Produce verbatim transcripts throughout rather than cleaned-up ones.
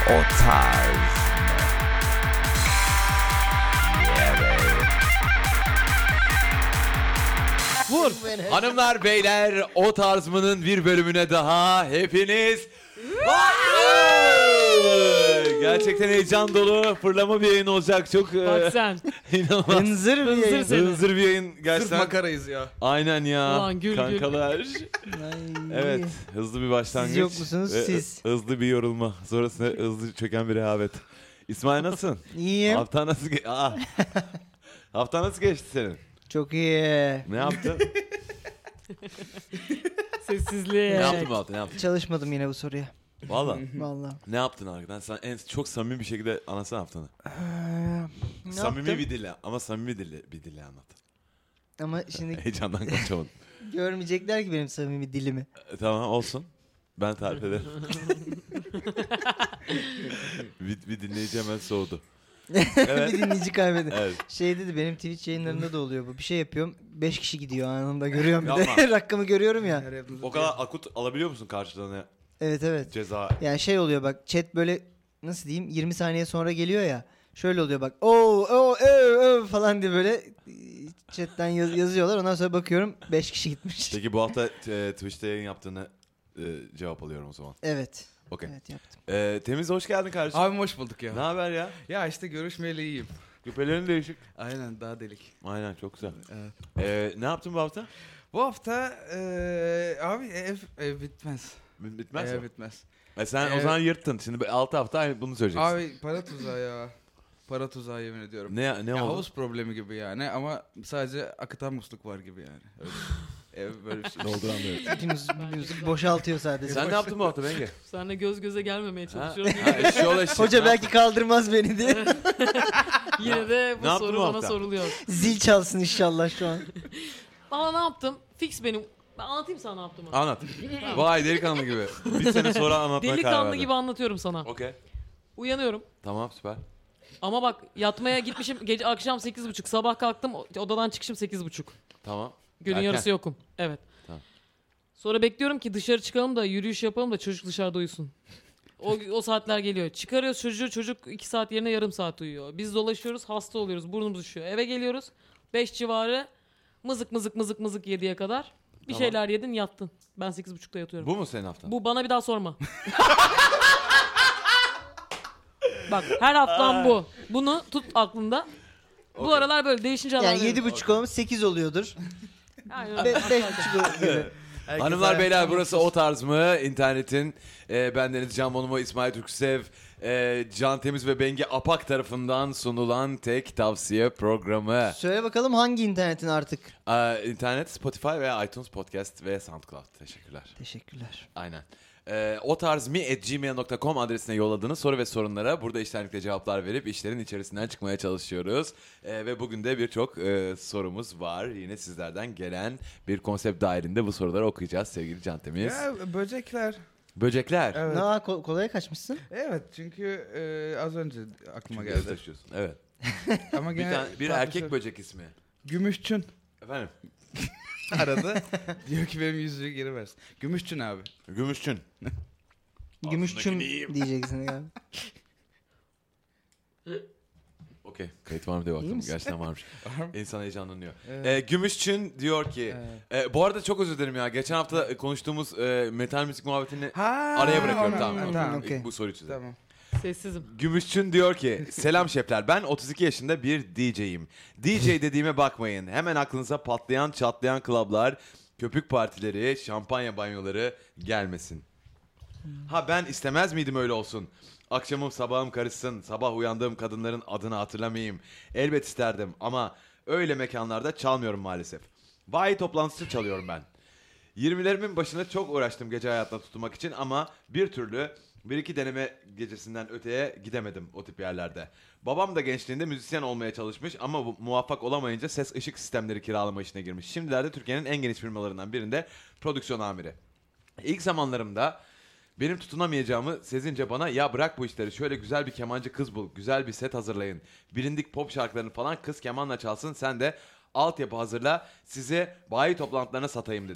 O tarz. Vur. Hanımlar beyler, O Tarz mı'nın bir bölümüne daha hepiniz gerçekten heyecan dolu, fırlama bir yayın olacak. Çok Bak sen. inanılmaz. Hınzır bir Hınzır yayın. seni. Hınzır bir yayın gerçekten. Sırf makarayız ya. Aynen ya. Ulan gül gül. kankalar. Ay. Evet, hızlı bir başlangıç. Siz yok musunuz? Ve Siz. Hızlı bir yorulma. Sonrasında hızlı çöken bir rehavet. İsmail nasılsın? İyiyim. Hafta nasıl ge- Aa. Hafta nasıl geçti senin? Çok iyi. Ne yaptın? Sessizliğe. ne yaptın bu hafta? Ne yaptın? Çalışmadım yine bu soruya. Valla. Vallahi. Ne yaptın arkadaşlar? Sen en çok samimi bir şekilde anlatsana haftanı. Ee, ne Samimi yaptım? bir dille ama samimi dille bir dille anlat. Ama şimdi Heyecandan konuşamadım. görmeyecekler ki benim samimi dilimi. E, tamam olsun. Ben tarif ederim. bir, bir dinleyici hemen soğudu. Evet. Bir dinleyici kaybedi. Evet. Şey dedi, benim Twitch yayınlarında da oluyor bu. Bir şey yapıyorum. beş kişi gidiyor anında, görüyorum bir Yapma. de. Rakamı görüyorum ya. O kadar akut alabiliyor musun karşılığını Evet evet. ceza? Yani şey oluyor bak, chat böyle nasıl diyeyim, yirmi saniye sonra geliyor ya. Şöyle oluyor bak. Oo oo ö ö falan diye böyle chatten yaz- yazıyorlar. Ondan sonra bakıyorum beş kişi gitmiş. Peki bu hafta e, Twitch'te yayın yaptığını e, cevap alıyorum o zaman. Evet. Okey. Evet yaptım. E, Temiz hoş geldin kardeşim. Abim hoş bulduk ya. Ne haber ya? Ya işte görüşmeyeli iyiyim. Küpelerin değişik. Aynen, daha delik. Aynen çok güzel. Evet. E, ne yaptın bu hafta? Bu hafta eee abi ev, ev bitmez. B- Bitmez ev mi? bitmez. E sen o Evet. zaman yırttın. Şimdi altı hafta aynı bunu söyleyeceksin. Abi para tuzağı ya. Para tuzağı, yemin ediyorum. Ne ne Ya oldu? havuz problemi gibi yani, ama sadece akıtan musluk var gibi yani. Öyle. Ev böyle bir şey. Dolduramıyorum. Hepimiz birbirimizi boşaltıyor sadece. Sen ne yaptın bu hafta Benge? Seninle göz göze gelmemeye Ha? çalışıyorum. Ha, eşyol eşek. Hoca Ne belki kaldırmaz beni diye. Yine de bu Ne yaptın soru bu bana hafta? soruluyor. Zil çalsın inşallah şu an. Ama ne yaptım? Fix benim. Ben anlatayım sana ne yaptığımı. Anlat. Vay delikanlı gibi. Bir sene sonra anlatmaya karar Delikanlı verdim. gibi anlatıyorum sana. Okey. Uyanıyorum. Tamam süper. Ama bak, yatmaya gitmişim gece akşam sekiz buçuk. Sabah kalktım, odadan çıkışım sekiz buçuk. Tamam. Günün Erken. yarısı yokum. Evet. Tamam. Sonra bekliyorum ki dışarı çıkalım da yürüyüş yapalım da çocuk dışarıda uyusun. O, o saatler geliyor. Çıkarıyoruz çocuğu, çocuk iki saat yerine yarım saat uyuyor. Biz dolaşıyoruz, hasta oluyoruz, burnumuz üşüyor. Eve geliyoruz, beş civarı mızık mızık mızık mızık yediye kadar. Bir Tamam. şeyler yedin, yattın. Ben sekiz buçukta yatıyorum. Bu mu senin haftan? Bu bana bir daha sorma. Bak, her haftam bu. Bunu tut aklında. Bu Okey. aralar böyle değişince haber Yani veririm. yedi buçuk olmuş sekiz oluyordur. Aynen. Be- beş buçuk oluyor. Hanımlar beyler, burası O Tarz mı? İnternetin e, bendeniz Can Bonomo, İsmail Türksev, e, Can Temiz ve Bengi Apak tarafından sunulan tek tavsiye programı. Söyle bakalım hangi internetin artık? E, internet, Spotify ve iTunes Podcast ve SoundCloud. Teşekkürler. Teşekkürler. Aynen. Ee, otarzmi at gmail nokta com adresine yolladığınız soru ve sorunlara burada içtenlikle cevaplar verip işlerin içerisinden çıkmaya çalışıyoruz. Ee, ve bugün de birçok e, sorumuz var. Yine sizlerden gelen bir konsept dahilinde bu soruları okuyacağız sevgili Can Temiz. Ya böcekler. Böcekler. Evet. Ne ko- kolaya kaçmışsın? Evet, çünkü eee, az önce aklıma Çünkü geldi. taşıyorsun. Evet. Ama Bir, gene tane, bir tatlı erkek şey. böcek ismi. Gümüşçün Efendim? aradı. Diyor ki benim yüzüğü geri versin. Gümüşçün abi. Gümüşçün. Gümüşçüm gideyim. diyeceksin galiba. Okey. Kayıt var mı diye İyi bakalım. misin? Gerçekten varmış. Var mı? İnsan heyecanlanıyor. Evet. Ee, Gümüşçün diyor ki... Evet. e, bu arada çok özür dilerim ya. Geçen hafta e, konuştuğumuz e, metal müzik muhabbetini Ha, araya bırakıyorum. onu- Tamam. onu- tamam. tamam. okey. Bu soruyu çözelim. Tamam. Sessizim. Gümüşçün diyor ki selam şefler, ben otuz iki yaşında bir D J'yim. D J dediğime bakmayın, hemen aklınıza patlayan çatlayan klablar, köpük partileri, şampanya banyoları gelmesin. Ha ben istemez miydim öyle olsun? Akşamım sabahım karışsın, sabah uyandığım kadınların adını hatırlamayayım. Elbet isterdim ama öyle mekanlarda çalmıyorum maalesef. Bayi toplantısı çalıyorum ben. yirmilerimin başında çok uğraştım gece hayatına tutunmak için ama bir türlü bir iki deneme gecesinden öteye gidemedim o tip yerlerde. Babam da gençliğinde müzisyen olmaya çalışmış ama bu, muvaffak olamayınca ses ışık sistemleri kiralama işine girmiş. Şimdilerde Türkiye'nin en geniş firmalarından birinde prodüksiyon amiri. İlk zamanlarımda benim tutunamayacağımı sezince bana ya bırak bu işleri, şöyle güzel bir kemancı kız bul, güzel bir set hazırlayın. Bilindik pop şarkılarını falan kız kemanla çalsın, sen de altyapı hazırla, size bayi toplantılarına satayım dedi.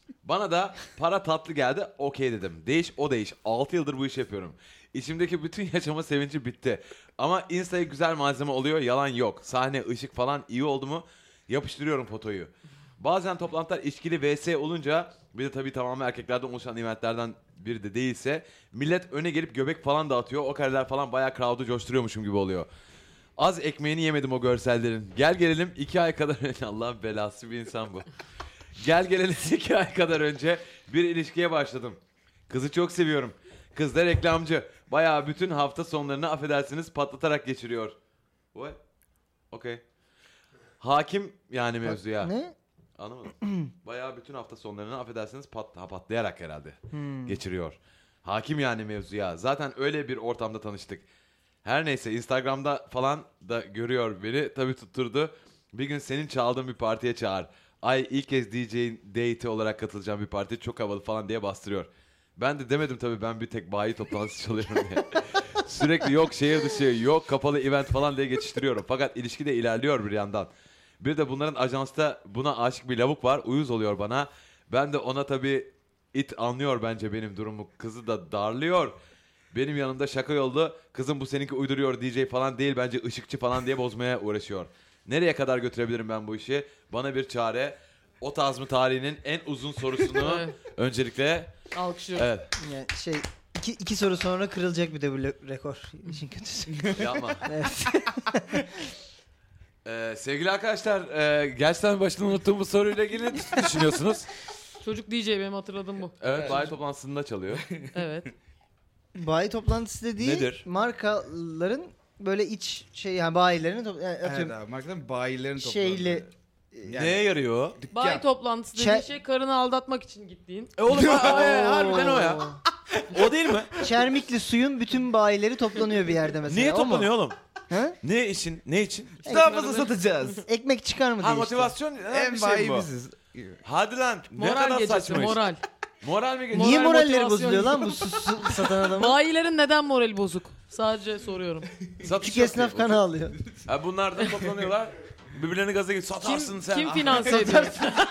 Bana da para tatlı geldi. Okey dedim. Değiş o değiş. altı yıldır bu işi yapıyorum. İçimdeki bütün yaşama sevinci bitti. Ama Insta'ya güzel malzeme oluyor. Yalan yok. Sahne, ışık falan iyi oldu mu yapıştırıyorum fotoyu. Bazen toplantılar içkili vs olunca, bir de tabii tamamen erkeklerden oluşan eventlerden biri de değilse, millet öne gelip göbek falan dağıtıyor. O kareler falan bayağı crowd'u coşturuyormuşum gibi oluyor. Az ekmeğini yemedim o görsellerin. Gel gelelim iki ay kadar önce. Allah'ın belası bir insan bu. Gel gelelim iki ay kadar önce bir ilişkiye başladım. Kızı çok seviyorum. Kız da reklamcı. Bayağı bütün hafta sonlarını affedersiniz patlatarak geçiriyor. What? Okay. Hakim yani mevzuya. Ne? Anlamadım. Bayağı bütün hafta sonlarını affedersiniz pat, ha, patlayarak herhalde Hmm. geçiriyor. Hakim yani mevzuya. Zaten öyle bir ortamda tanıştık. Her neyse Instagram'da falan da görüyor beni. Tabii tutturdu. Bir gün senin çaldığın bir partiye çağır. Ay ilk kez D J date olarak katılacağım bir parti. Çok havalı falan diye bastırıyor. Ben de demedim tabii, ben bir tek bayi toplantısı çalıyorum diye. Sürekli yok şehir dışı, yok kapalı event falan diye geçiştiriyorum. Fakat ilişki de ilerliyor bir yandan. Bir de bunların ajansta buna aşık bir lavuk var. Uyuz oluyor bana. Ben de ona tabii it anlıyor bence benim durumu. Kızı da darlıyor. Benim yanımda şaka yollu. Kızım bu seninki uyduruyor D J falan değil. Bence ışıkçı falan diye bozmaya uğraşıyor. Nereye kadar götürebilirim ben bu işi? Bana bir çare. O tarz mı tarihinin en uzun sorusunu Evet. öncelikle... Alkışlıyorum. Evet. Yani şey iki, iki soru sonra kırılacak bir de bu le- rekor. İşin kötüsü. Yapma. Evet. Ee, sevgili arkadaşlar, e, gerçekten başta unuttuğum bu soruyla ilgili ne düşünüyorsunuz? Çocuk D J, benim hatırladığım bu. Evet, bayi toplantısında çalıyor. Evet. Bayi toplantısı dediği Nedir? markaların böyle iç şey yani bayilerin top- yani Evet atıyorum abi, markadan bayilerin şeyle toplandığı. Neye yarıyor o? Dükkan. Bayi toplantısı dediğin Çe- şey karını aldatmak için gittiğin. E oğlum ha- e, harbiden o ya. O değil mi? Çermikli suyun bütün bayileri toplanıyor bir yerde mesela. Niye o mu? toplanıyor oğlum? Ha? Ne için? Ne için? Daha fazla satacağız. Ekmek çıkar mı Ha diye işte. motivasyon ha, En bir şey bayi bu. biziz. Hadi lan. Ne Moral kadar gecesi, saçma iş. moral. Moral mi geliyor? Niye Moral, moralleri motivasyon. bozuluyor lan bu su, su satan adamın? Bayilerin neden morali bozuk? Sadece soruyorum. Satış Küçük yok esnaf ki. kanı alıyor. Ha, bunlar da toplanıyorlar. Birbirlerini gaza getiriyor. Satarsın Kim, sen. kim finanse ediyor?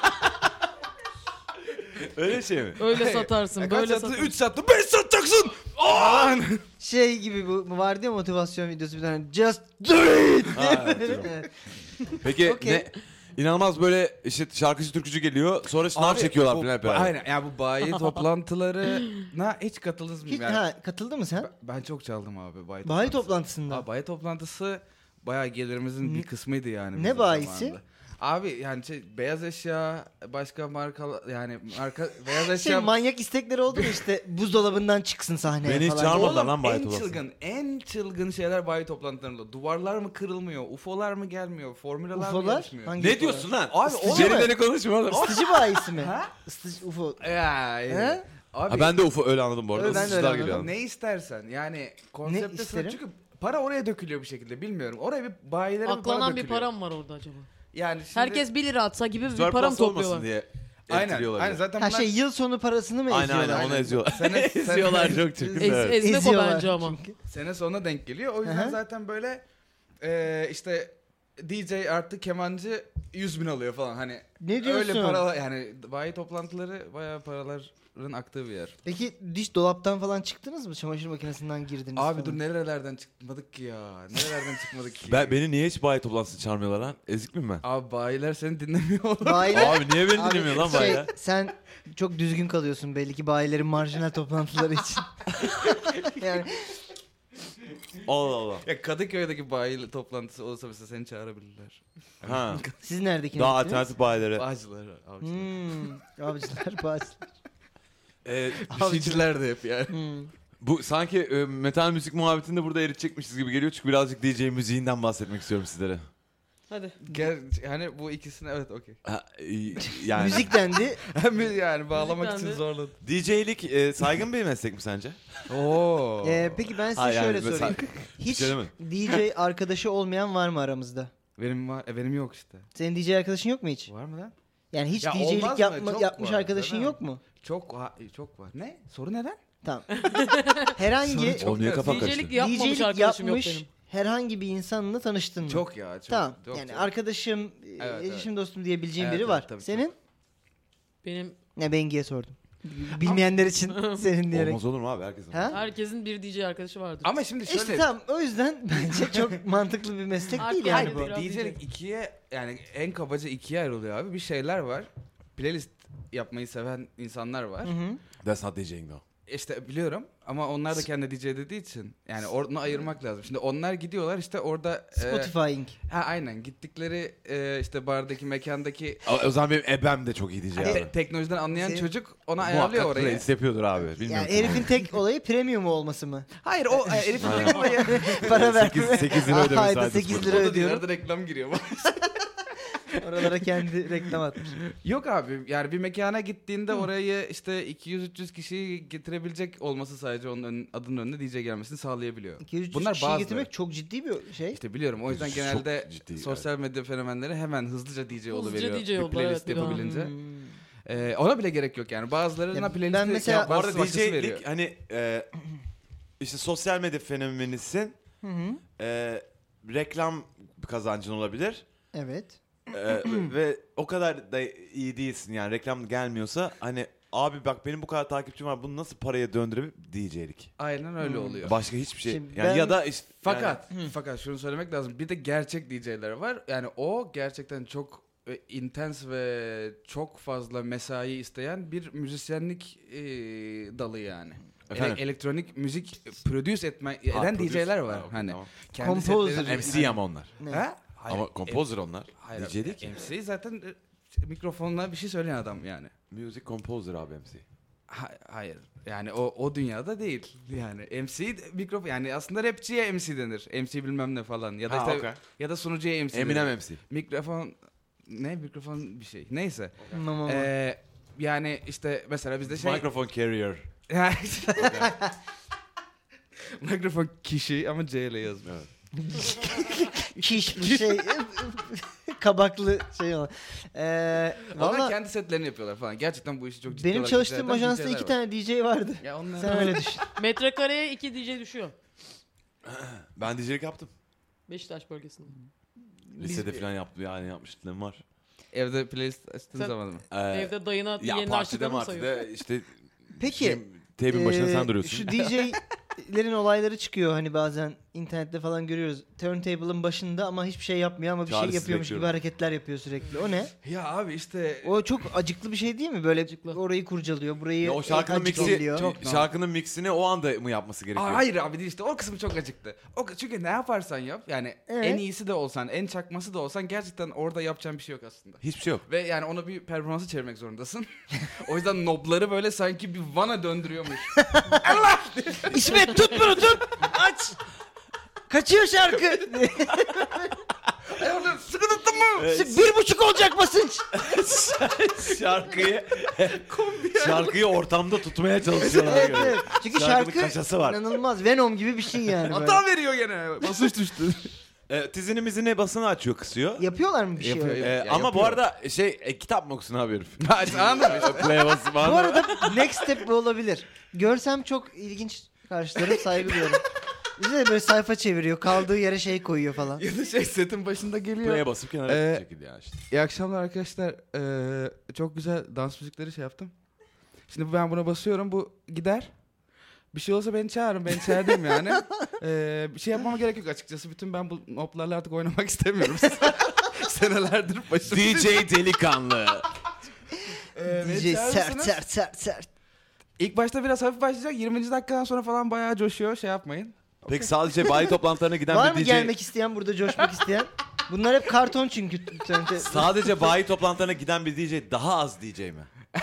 Öyle şey mi? Öyle satarsın, Kaç böyle sattı? satarsın. üç sattı. beş satacaksın. Aman. Şey gibi bu, bu vardı ya motivasyon videosu bir tane. Just do it! Ha, evet, Evet. Peki Okey. ne? İnanılmaz böyle işte şarkıcı türkücü geliyor. Sonra sınav Abi, çekiyorlar bu- falan hep beraber. Aynen ya, bu bayi toplantılarına hiç katıldınız mı? Hiç, Yani, ha, katıldı mı sen? ben- Ben çok çaldım abi bayi, Bayi toplantısı. toplantısında. Abi bayi toplantısı bayağı gelirimizin bir kısmıydı yani. Ne bizim bayisi? zamanında. Abi yani şey, beyaz eşya, başka marka yani marka beyaz Şey eşya. manyak istekleri oldu mu işte buzdolabından çıksın sahneye Beni hiç falan. çağırmadılar. Oğlum, lan bayi en toplantısı. çılgın, en çılgın şeyler bayi toplantılarında. Duvarlar mı kırılmıyor, U F O'lar mı gelmiyor, formülalar mı Ufo'lar? yarışmıyor? Hangi Ne Ufo'lar? diyorsun lan? Abi, o Cerileri konuşma oğlum. Isıtıcı bayisi mi? Ha? Isıtıcı U F O. Ya, He? abi, Ha, ben de U F O öyle anladım bu arada. Evet, ben de Isıtıcılar öyle geliyor. anladım. ne istersen yani konsepte isterim? çünkü para oraya dökülüyor bir şekilde, bilmiyorum. Oraya bir bayilere bir para Aklanan bir dökülüyor. para mı var orada acaba? Yani şimdi, Herkes bir lira atsa gibi bir para mı Surplus olmasın topluyorlar? diye aynen, ettiriyorlar. aynen zaten Ha bunlar şey yıl sonu parasını mı Aynen eziyorlar? aynen onu Aynen. eziyorlar. Sene, sene, Eziyorlar çok çirkin. Ez, evet. ezmek o Eziyorlar bence ama. çünkü. sene sonuna denk geliyor. O yüzden Aha. zaten böyle e, işte D J artı kemancı yüz bin alıyor falan hani. Ne diyorsun? Öyle para yani bayi toplantıları bayağı paraların aktığı bir yer. Peki diş dolaptan falan çıktınız mı? Çamaşır makinesinden girdiniz Abi falan. dur nerelerden çıkmadık ki ya. Nerelerden çıkmadık ki. Ben, beni niye hiç bayi toplantısına çağırmıyorlar lan? Ezik miyim ben? Abi bayiler seni dinlemiyor oğlum. Bayiler... Abi niye beni Abi dinlemiyor lan şey, bayiler? sen çok düzgün kalıyorsun belli ki bayilerin marjinal toplantıları için. yani Allah Allah. Ya Kadıköy'deki bayi toplantısı olursa mesela seni çağırabilirler. Ha. siz neredeki Daha gittiniz? alternatif bayilere. Bağcılar, avcılar. Hmm, avcılar bağcılar. Ee, Düşüncüler de hep yani. Hmm. bu sanki e, metal müzik muhabbetinde burada eritecekmişiz gibi geliyor. Çünkü birazcık D J müziğinden bahsetmek istiyorum sizlere. Hadi. Gel, hani bu ikisine evet okey. Ha, e, yani Müzik dendi. yani bağlamak Müzikten için de- zorladım. D J'lik e, saygın bir meslek mi sence? Oo. Ee, peki ben size Ha, yani şöyle mesela- sorayım. Hiç Şöyle mi? D J arkadaşı olmayan var mı aramızda? Benim var, e, benim yok işte. Senin D J arkadaşın yok mu hiç? Var mı lan? Yani hiç Ya D J'lik olmaz mı? yapma, Çok yapmış var, arkadaşın değil mi? yok mu? Çok ha- çok var. Ne? Soru neden? Tamam. Herhangi O niye kafam karıştı? D J'lik yapmamış D J'lik arkadaşım yok yapmış benim. herhangi bir insanla tanıştın mı? Çok ya. Çok, Tamam. çok, yani çok. arkadaşım, Evet, eşim evet. dostum diyebileceğim Evet, biri evet, var. tabii, Senin? Benim Ne Bengi'ye sordum. Bilmeyenler için senin diyerek. Olmaz olur mu abi herkesin? Ha? Herkesin bir D J arkadaşı vardır. Ama şimdi şöyle. İşte tamam o yüzden bence çok mantıklı bir meslek değil yani Hayır, bu. biraz D J'lik diyecek. ikiye yani en kabaca ikiye ayrılıyor abi. Bir şeyler var. Playlist yapmayı seven insanlar var. Hı hı. That's not DJing though. İşte biliyorum ama onlar da kendi D J dediği için yani onu ayırmak lazım. Şimdi onlar gidiyorlar işte orada e, Spotifying. ha aynen gittikleri e, işte bardaki mekandaki O, o zaman benim ebem de çok iyi D J Hani- abi. te- teknolojiden anlayan Senin- çocuk ona ayarlıyor Muhakkak orayı. playlist yapıyordur abi. Bilmiyorum. Yani herifin tek olayı premium olması mı? Hayır o e, herifin tek olayı. Para ver. sekiz- sekiz lira ödeme Ayda sadece sekiz Spotify. lira O da ödüyorum. arada reklam giriyor. Oralara kendi reklam atmış. Yok abi yani bir mekana gittiğinde orayı işte iki yüz üç yüz kişiyi getirebilecek olması sadece onun ön, adının önüne D J gelmesini sağlayabiliyor. iki yüz Bunlar kişiyi bazıları. getirmek çok ciddi bir şey. İşte biliyorum o yüzden Çok genelde ciddi, sosyal medya fenomenleri hemen hızlıca D J Hızlıca oluveriyor. D J bir oldu, playlist evet, bir daha. yapabilince. Hmm. Ee, ona bile gerek yok yani bazılarına Ya playlisti ben mesela- Bu yapması arada başkası veriyor. D J'lik hani e, işte sosyal medya fenomenisin. Hı hı. E, reklam kazancın olabilir. Evet. E, ve o kadar da iyi değilsin yani reklam gelmiyorsa hani abi bak benim bu kadar takipçim var bunu nasıl paraya döndürebilir D J'lik. Aynen öyle Hmm. oluyor. Başka hiçbir şey. Şimdi Yani ben- ya da işte Fakat fakat şunu söylemek lazım. Bir de gerçek D J'ler var. Yani o gerçekten çok e, intens ve çok fazla mesai isteyen bir müzisyenlik e, dalı yani. Efendim? Ele- elektronik müzik produce etme yani, eden Ha, D J'ler producer. var. Ha, okey, hani tamam. kendi Composer. setlerini- M C ama onlar. Ne? Ha? Hayır, Ama composer onlar. Hayır, D J değil ki. M C zaten e, mikrofonla bir şey söyleyen adam yani. Music composer abi M C. Ha- hayır. Yani o o dünyada değil. Yani M C mikrofon yani aslında rapçiye M C denir. M C bilmem ne falan ya da Ha, işte okey. ya da sunucuya M C Eminem denir. M C. Mikrofon ne mikrofon bir şey. Neyse. Mama. Ee, yani işte mesela bizde şey Microphone carrier. mikrofon kişi ama C ile yazmış. Evet. Kiş bir şey. Kabaklı şey olan. Ee, Onlar valla kendi setlerini yapıyorlar falan. Gerçekten bu işi çok ciddi benim olarak çalıştığım icra eden ajansta D J'ler iki var. tane D J vardı. Ya onlar Sen öyle düşün. Metrekareye iki D J düşüyor. Ben D J'lik yaptım. Beşiktaş bölgesinde. Lisede falan yaptım yani yapmışlığım var. evde playlist açtığın Sen- zaman mı? Ee, Evde dayına ya yeni partide açtıklarını mı sayıyorsun? martide işte Peki. şey, teybin başına Ee, sen duruyorsun. Şu D J'lerin olayları çıkıyor hani bazen internette falan görüyoruz. Turntable'ın başında ama hiçbir şey yapmıyor ama bir şey Çaresiz yapıyormuş gibi bekliyorum. hareketler yapıyor sürekli. O ne? Ya abi işte O çok acıklı bir şey değil mi? Böyle Acıklı. orayı kurcalıyor, burayı Ya o şarkının acık mixi, ediyor. Çok- şarkının mixini o anda mı yapması gerekiyor? Aa, hayır abi değil işte o kısmı çok acıktı. O, çünkü ne yaparsan yap yani Evet. en iyisi de olsan en çakması da olsan gerçekten orada yapacağın bir şey yok aslında. Hiçbir şey yok. Ve yani onu bir performansı çevirmek zorundasın. O yüzden nobları böyle sanki bir vana döndürüyormuş. İsmet tut bunu tut! Aç! Kaçıyor şarkı. Ay oğlum sıkı tuttun mu? Sık bir buçuk olacak basınç. şarkıyı şarkıyı ortamda tutmaya çalışıyorlar. Evet, böyle. evet. Çünkü Şarkının şarkı kaşası var. inanılmaz. Venom gibi bir şey yani. böyle. Hata veriyor gene. Basınç düştü. E, tizini mizini basını açıyor kısıyor. Yapıyorlar mı bir şey Yapıyor, öyle? E, Ya ama bu yapıyor. arada şey e, kitap mı okusun abi herif? Anladın mı? Play basın Bu arada next step bu olabilir. Görsem çok ilginç karşılarım, saygı duyuyorum. Bize de böyle sayfa çeviriyor. Kaldığı yere şey koyuyor falan. Ya da şey setin başında geliyor. Play'e basıp kenara Ee, çekil ya işte. İyi akşamlar arkadaşlar. Ee, çok güzel dans müzikleri şey yaptım. Şimdi ben buna basıyorum. Bu gider. Bir şey olsa beni çağırın. Ben içerideyim yani. Ee, bir şey yapmama gerek yok açıkçası. Bütün ben bu noplarla artık oynamak istemiyorum. Senelerdir başım. D J delikanlı. Ee, D beni J çağırırsınız. sert sert sert sert. İlk başta biraz hafif başlayacak. yirminci dakikadan sonra falan bayağı coşuyor. Şey yapmayın. Peki sadece bayi toplantılarına giden Var bir mı D J... gelmek isteyen, burada coşmak isteyen? Bunlar hep karton çünkü. Sadece bayi toplantılarına giden bir D J daha az D J mi?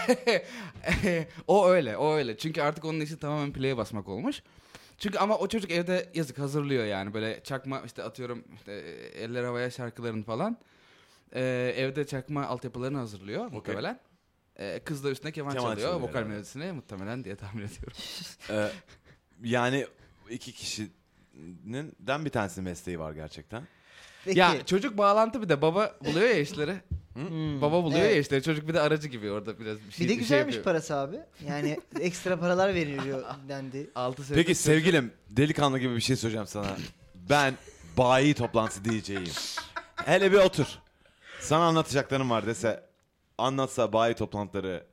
O öyle, o öyle. Çünkü artık onun işi tamamen play'e basmak olmuş. Çünkü ama o çocuk evde yazık hazırlıyor yani böyle çakma işte atıyorum işte eller havaya şarkılarını falan. Ee, evde çakma altyapılarını hazırlıyor muhtemelen. Ee, kız da üstüne keman, Keman çalıyor, çalıyor vokal herhalde. melodisine muhtemelen diye tahmin ediyorum. Ee, yani iki kişinin den bir tanesinin mesleği var gerçekten. Peki. Ya çocuk bağlantı bir de baba buluyor ya işleri. Hmm, Baba buluyor evet. ya işleri. Çocuk bir de aracı gibi orada biraz bir şey Bir de bir şey güzelmiş yapıyor. parası abi. Yani ekstra paralar veriliyor dendi. Altı sene Peki çocuk- sevgilim delikanlı gibi bir şey söyleyeceğim sana. Ben bayi toplantısı D J'yim. Hele bir otur. Sana anlatacaklarım var dese. Anlatsa bayi toplantıları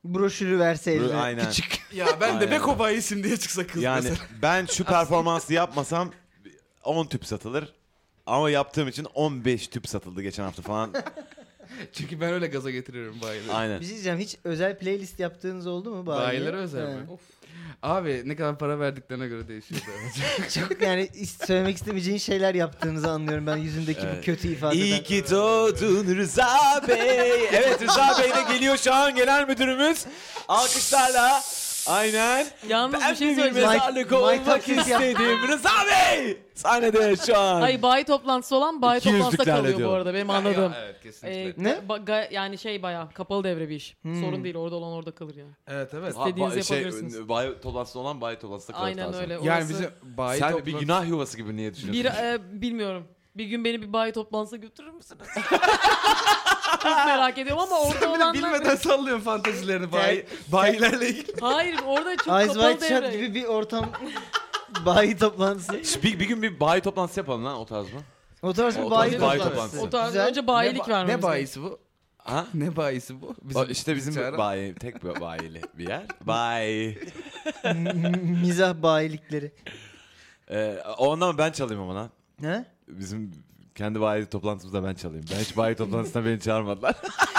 Broşürü verse eline. Aynen. Küçük. Ya ben de Aynen. Beko bayisim diye çıksa kız Yani mesela. ben şu performansı yapmasam on tüp satılır. Ama yaptığım için on beş tüp satıldı geçen hafta falan. Çünkü ben öyle gaza getiriyorum bayileri. Aynen. Bir şey diyeceğim. Hiç özel playlist yaptığınız oldu mu? Bayiye? Bayilere özel He. mi? Abi ne kadar para verdiklerine göre değişiyor. Çok yani is- söylemek istemeyeceğin şeyler yaptığınızı anlıyorum ben yüzündeki bu Evet. kötü ifadeden. İyi ki doğdun Rıza Bey. Evet, Rıza Bey de geliyor şu an, genel müdürümüz. Alkışlarla. Aynen. Yalnız Ben bir şey bir söyleyeceğim. Mike- mezarlık Mike olmak Tyson ya. istedim. Rıza Bey. Sahnede şu an. Hayır, bayi toplantısı olan bayi İki toplantısında yüzlüklerle kalıyor bu diyorlar. arada benim anladığım. Evet kesinlikle. Ee, Ne? ba- ga- yani şey bayağı kapalı devre bir iş. Hmm. Sorun değil, orada olan orada kalır yani. Evet evet. Ha, istediğinizi ba- şey, yapabilirsiniz. Bayi toplantısında olan bayi toplantısında kalır Aynen tarzı. öyle. Yani Orası- bizim bayi Sen toplantısı- bir günah yuvası gibi niye Bir, düşünüyorsun? e, bilmiyorum. Bir gün beni bir bayi toplantısına götürür müsünüz? Çok merak ediyorum ama orada Sen bir de olanlar... bilmeden sallıyorsun fantezilerini bayi, bayilerle ilgili. Hayır, orada çok Eyes kapalı Wide Shut devre. gibi bir ortam. Bayi toplantısı. Şş, bir, bir gün bir bayi toplantısı yapalım lan, o tarz mı? O tarz bir O bayi tarz bayi toplantısı. toplantısı. O tarz Güzel. önce bayilik ne, ba- vermemiz ne bayisi bu? Ha? Ne bayisi bu? O işte bizim çağıran- bayi, tek bir bayili bir yer. Bayi. M- Mizah bayilikleri. Ee, ondan ben çalayım ama lan. Ne? Bizim kendi bayi toplantımızda ben çalayım. Ben hiç bayi toplantısına beni çağırmadılar.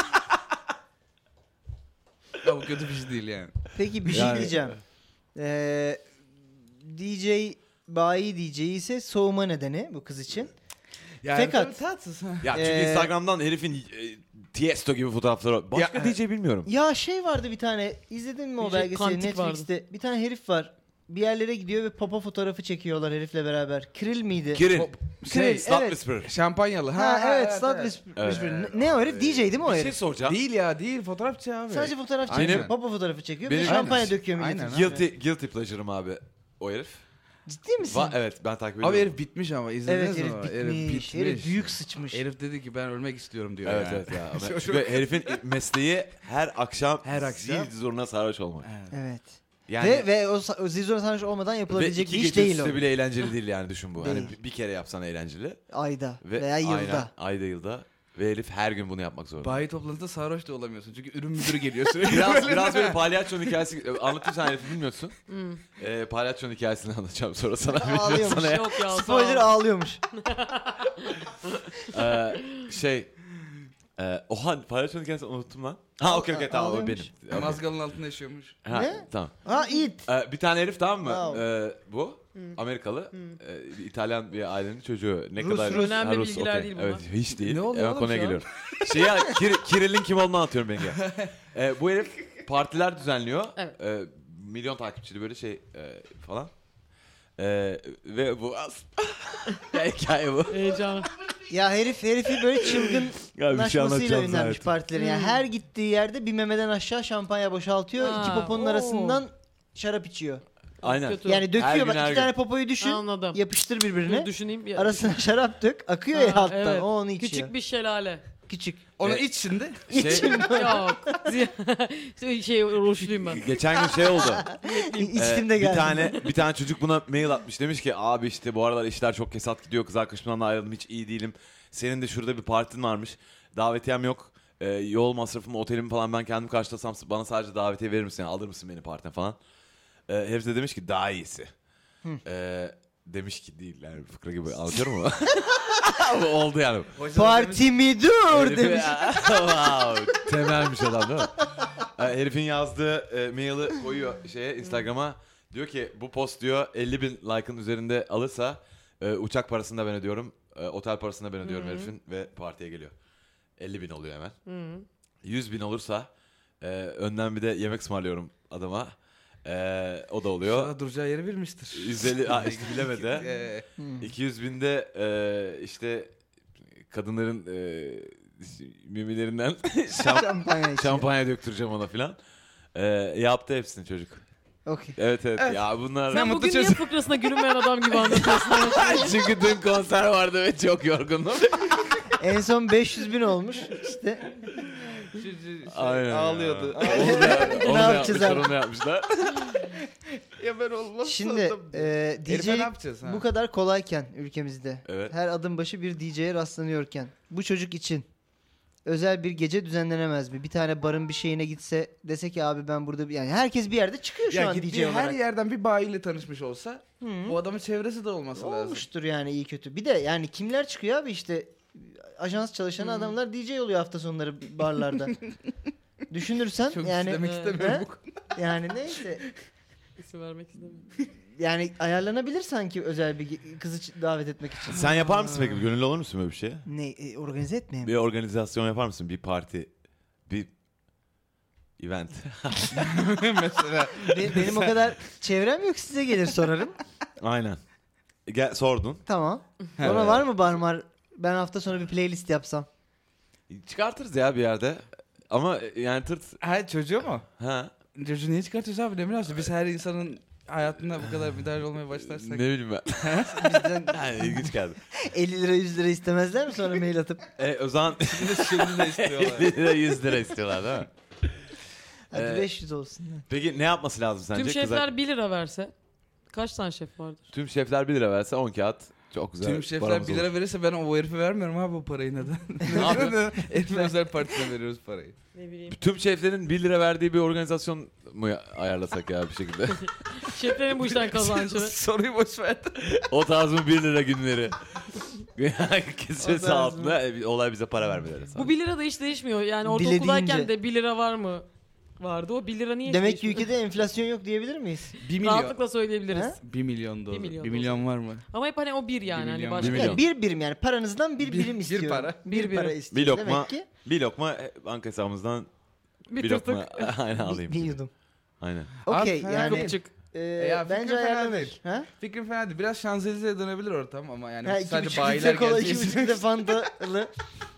Ya bu kötü bir şey değil yani. Peki bir şey Yani- diyeceğim. Ee, D J bayi D J ise soğuma nedeni bu kız için. Yani Fakat- tabii tatsız. Ha. Ya çünkü Ee, Instagram'dan herifin e, Tiesto gibi fotoğrafları var. Başka Ya- D J bilmiyorum. Ya şey vardı bir tane, izledin mi o D J belgeseli Kantik Netflix'te? Bir tane herif var. Bir yerlere gidiyor ve papa fotoğrafı çekiyorlar herifle beraber. Krill miydi? Kirin. O- Şey, Şey, Slut evet. Whisperer. şampanyalı. Ha, evet, Slut evet. Whisperer. Evet. Whisperer. Ne, ne o herif? D J değil mi o Bir şey herif? soracağım. Değil ya değil fotoğrafçı abi. Sadece fotoğraf Aynen. çekiyor. Papa fotoğrafı çekiyor. Bir de Benim- şampanya Aynen. döküyor milletin. Aynen. Guilty, guilty pleasure'ım abi o herif. Ciddi misin? Va- evet, ben takip ediyorum. Abi herif bitmiş ama izlediniz Evet mi? herif o? bitmiş. Herif, büyük sıçmış. Herif dedi ki ben ölmek istiyorum diyor Evet yani. evet ya. Çok- Ben- Çünkü herifin mesleği her akşam Her akşam. zil zurna sarhoş olmak. Evet. Evet. Yani ve ve o, sa- o zizora sarhoş olmadan ve yapılabilecek iki bir iş gece değil üstte o. bile eğlenceli değil yani, düşün bu. Hani Değil. bir- bir kere yapsan eğlenceli. Ayda Ve veya yılda. Aynen, ayda yılda. Ve herif her gün bunu yapmak zorunda. Bayi toplantısında sarhoş da olamıyorsun çünkü ürün müdürü geliyor sürekli. Biraz biraz böyle palyaçonun hikayesi anlatayım, sen herifi bilmiyorsun. Hmm. Ee, palyaçonun hikayesini anlatacağım sonra sana. Bilmiyorum Ağlıyormuş. sana ya. Yok ya. sağ Spoiler ol. ağlıyormuş. Ee, şey e, oha, palyaçonun hikayesini unuttum lan. Ha okey okey tamam, o benim. Ağlıyormuş. Okey. Mazgalın altında yaşıyormuş. Ha, Ne? tamam. Ha it. Ee, bir tane herif, tamam mı? Wow. Ee, bu Amerikalı. Ee, bir İtalyan bir ailenin çocuğu. Ne Rus, kadar Rus. Önemli Ha, Rus, bilgiler okey. değil bunlar. Evet, hiç değil. Ne oluyor Hemen oğlum konuya şu an? geliyorum. Şey ya, Kir- Kirill'in kim olduğunu anlatıyorum ben ya. Ee, bu herif partiler düzenliyor. Evet. Ee, milyon takipçili böyle şey e, falan. Ee, ve bu az hikaye bu. Heyecan. Ya herif herifi böyle Ya bir şey çılgınlaşmasıyla anlatacağım ünlenmiş zannettim. partilerin. Yani her gittiği yerde bir memeden aşağı şampanya boşaltıyor. Ha, iki poponun oo. arasından şarap içiyor. Aynen. Kötü. Yani Her döküyor gün, bak, her iki gün. tane popoyu düşün. Anladım. Yapıştır Dur birbirine. düşüneyim. Ya- Arasına şarap dök. Akıyor Ha, ya alttan. evet. O onu içiyor. Küçük bir şelale. Küçük. Onu Evet. iç şimdi. Şey, Yok. Ziya- şey roşluyum ben. geçen gün şey oldu. İ- İçtim Ee, de bir geldim. tane bir tane çocuk buna mail atmış, demiş ki abi işte bu aralar işler çok kesat gidiyor, kız arkadaşımdan da ayrıldım, hiç iyi değilim. Senin de şurada bir partin varmış, davetiyem yok, Ee, yol masrafımı, otelimi falan ben kendim karşılasam bana sadece davetiye verir misin, yani alır mısın beni partine falan. Ee, herif de demiş ki daha iyisi. Ee, demiş ki değil yani, fıkra gibi anlatıyorum mu? Oldu yani. Parti mi dur Herifi- demiş. wow, temelmiş adam değil mi? Ee, herifin yazdığı e, maili koyuyor şeye, Instagram'a. Diyor ki bu post diyor elli bin like'ın üzerinde alırsa e, uçak parasını da ben ödüyorum. E, otel parasını da ben ödüyorum herifin ve partiye geliyor. elli bin oluyor hemen. Hı. yüz bin olursa e, önden bir de yemek ısmarlıyorum adama. E, o da oluyor. Sana duracağı yeri bilmiştir. yüz elli ha, işte bilemedi. Ee, iki yüz binde e, işte kadınların e, mimilerinden şamp- Şampanya içiyor. şampanya döktüreceğim ona filan. E, yaptı hepsini çocuk. Okey. Evet, evet Evet. ya bunlar. Sen mutlu bugün niye çocuk. fıkrasına gülünmeyen adam gibi anlatıyorsun? Çünkü dün konser vardı ve çok yorgundum. En son beş yüz bin olmuş. İşte şu- şu- şey, Aynen ya. ağlıyordu. Onu da, onu da yapacağız yapmışlar, abi? onu da yapmışlar. Ya ben olmazsa şimdi da- e, Herife D J ne yapacağız ha? bu kadar kolayken ülkemizde Evet. her adım başı bir D J'ye rastlanıyorken bu çocuk için özel bir gece düzenlenemez mi? Bir tane barın bir şeyine gitse dese ki abi ben burada bir... Yani herkes bir yerde çıkıyor şu Ya an gittiği D J olarak. her yerden bir bayiyle tanışmış olsa Hı. bu adamın çevresi de olması lazım. Olmuştur yani iyi kötü. Bir de yani kimler çıkıyor abi işte ajans çalışan Hmm. adamlar D J oluyor hafta sonları barlarda. Düşünürsen Çok yani istemek Ee, istemiyorum he? bu konuda. yani neyse İsim vermek istemiyorum. yani ayarlanabilir sanki özel bir ge- kızı ç- davet etmek için. Sen yapar mısın peki? Gönüllü olur musun böyle bir şeye? Ne e, organize etmeyeyim? Bir organizasyon yapar mısın? Bir parti, bir event. Mesela Be- benim o kadar çevrem yok, size gelir sorarım. Aynen. Gel, sordun. Tamam. Sonra var mı barmar? Ben hafta sonu bir playlist yapsam. Çıkartırız ya bir yerde. Ama yani tırt... her çocuğu mu? Ha. Çocuğu niye çıkartıyoruz abi? Ne münasebet? Biz her insanın hayatına bu kadar müdahale olmaya başlarsak. Ne bileyim ben. Bizden Yani ilginç geldi. elli lira yüz lira istemezler mi sonra mail atıp? E, o zaman Şimdi de istiyorlar. elli lira yüz lira istiyorlar değil mi? Hadi Ee, beş yüz olsun. ya. Peki ne yapması lazım sence? Tüm Kıza- şefler bir lira verse kaç tane şef vardır? Tüm şefler bir lira verse on kağıt. Çok güzel. Tüm şefler paramız bir olur. lira verirse ben o herife vermiyorum abi bu parayı neden? Ne yapıyor? Herifin özel partisine veriyoruz parayı. Ne bileyim. Tüm şeflerin bir lira verdiği bir organizasyon mu ayarlasak ya bir şekilde? Şeflerin bu işten kazancını. Soruyu boş ver. O tarz mı bir lira günleri? Kesesi O tarz altında e, olay bize para vermeleri. Bu bir lira da hiç değişmiyor. Yani ortaokuldayken Dilediğince. de bir lira var mı? Vardı. O bir lira niye hiç Demek ki değişmiyor? ülkede enflasyon yok diyebilir miyiz? Bir milyon. Rahatlıkla söyleyebiliriz. Ha? Bir milyon dolar. Bir milyon Bir milyon var mı? Ama hep hani o bir yani. Bir Hani milyon. başka. Bir Yani milyon. bir birim yani paranızdan bir Bir- birim bir istiyorum. para. Bir, Bir para birim. istiyorum. Bir lokma, Demek ki bir lokma e, banka hesabımızdan Bir, bir, tırtık. lokma aynen bir, alayım. bir yudum. Aynen. Okey fena yani Kapıcık. e, ya fikir bence fena ayarlanır. değil. Ha? Fikrim fena değil. Biraz Şanzelize'ye dönebilir ortam ama yani Ha, iki sadece buçuk bayiler litre kola, iki geleceği buçuk litre fantalı.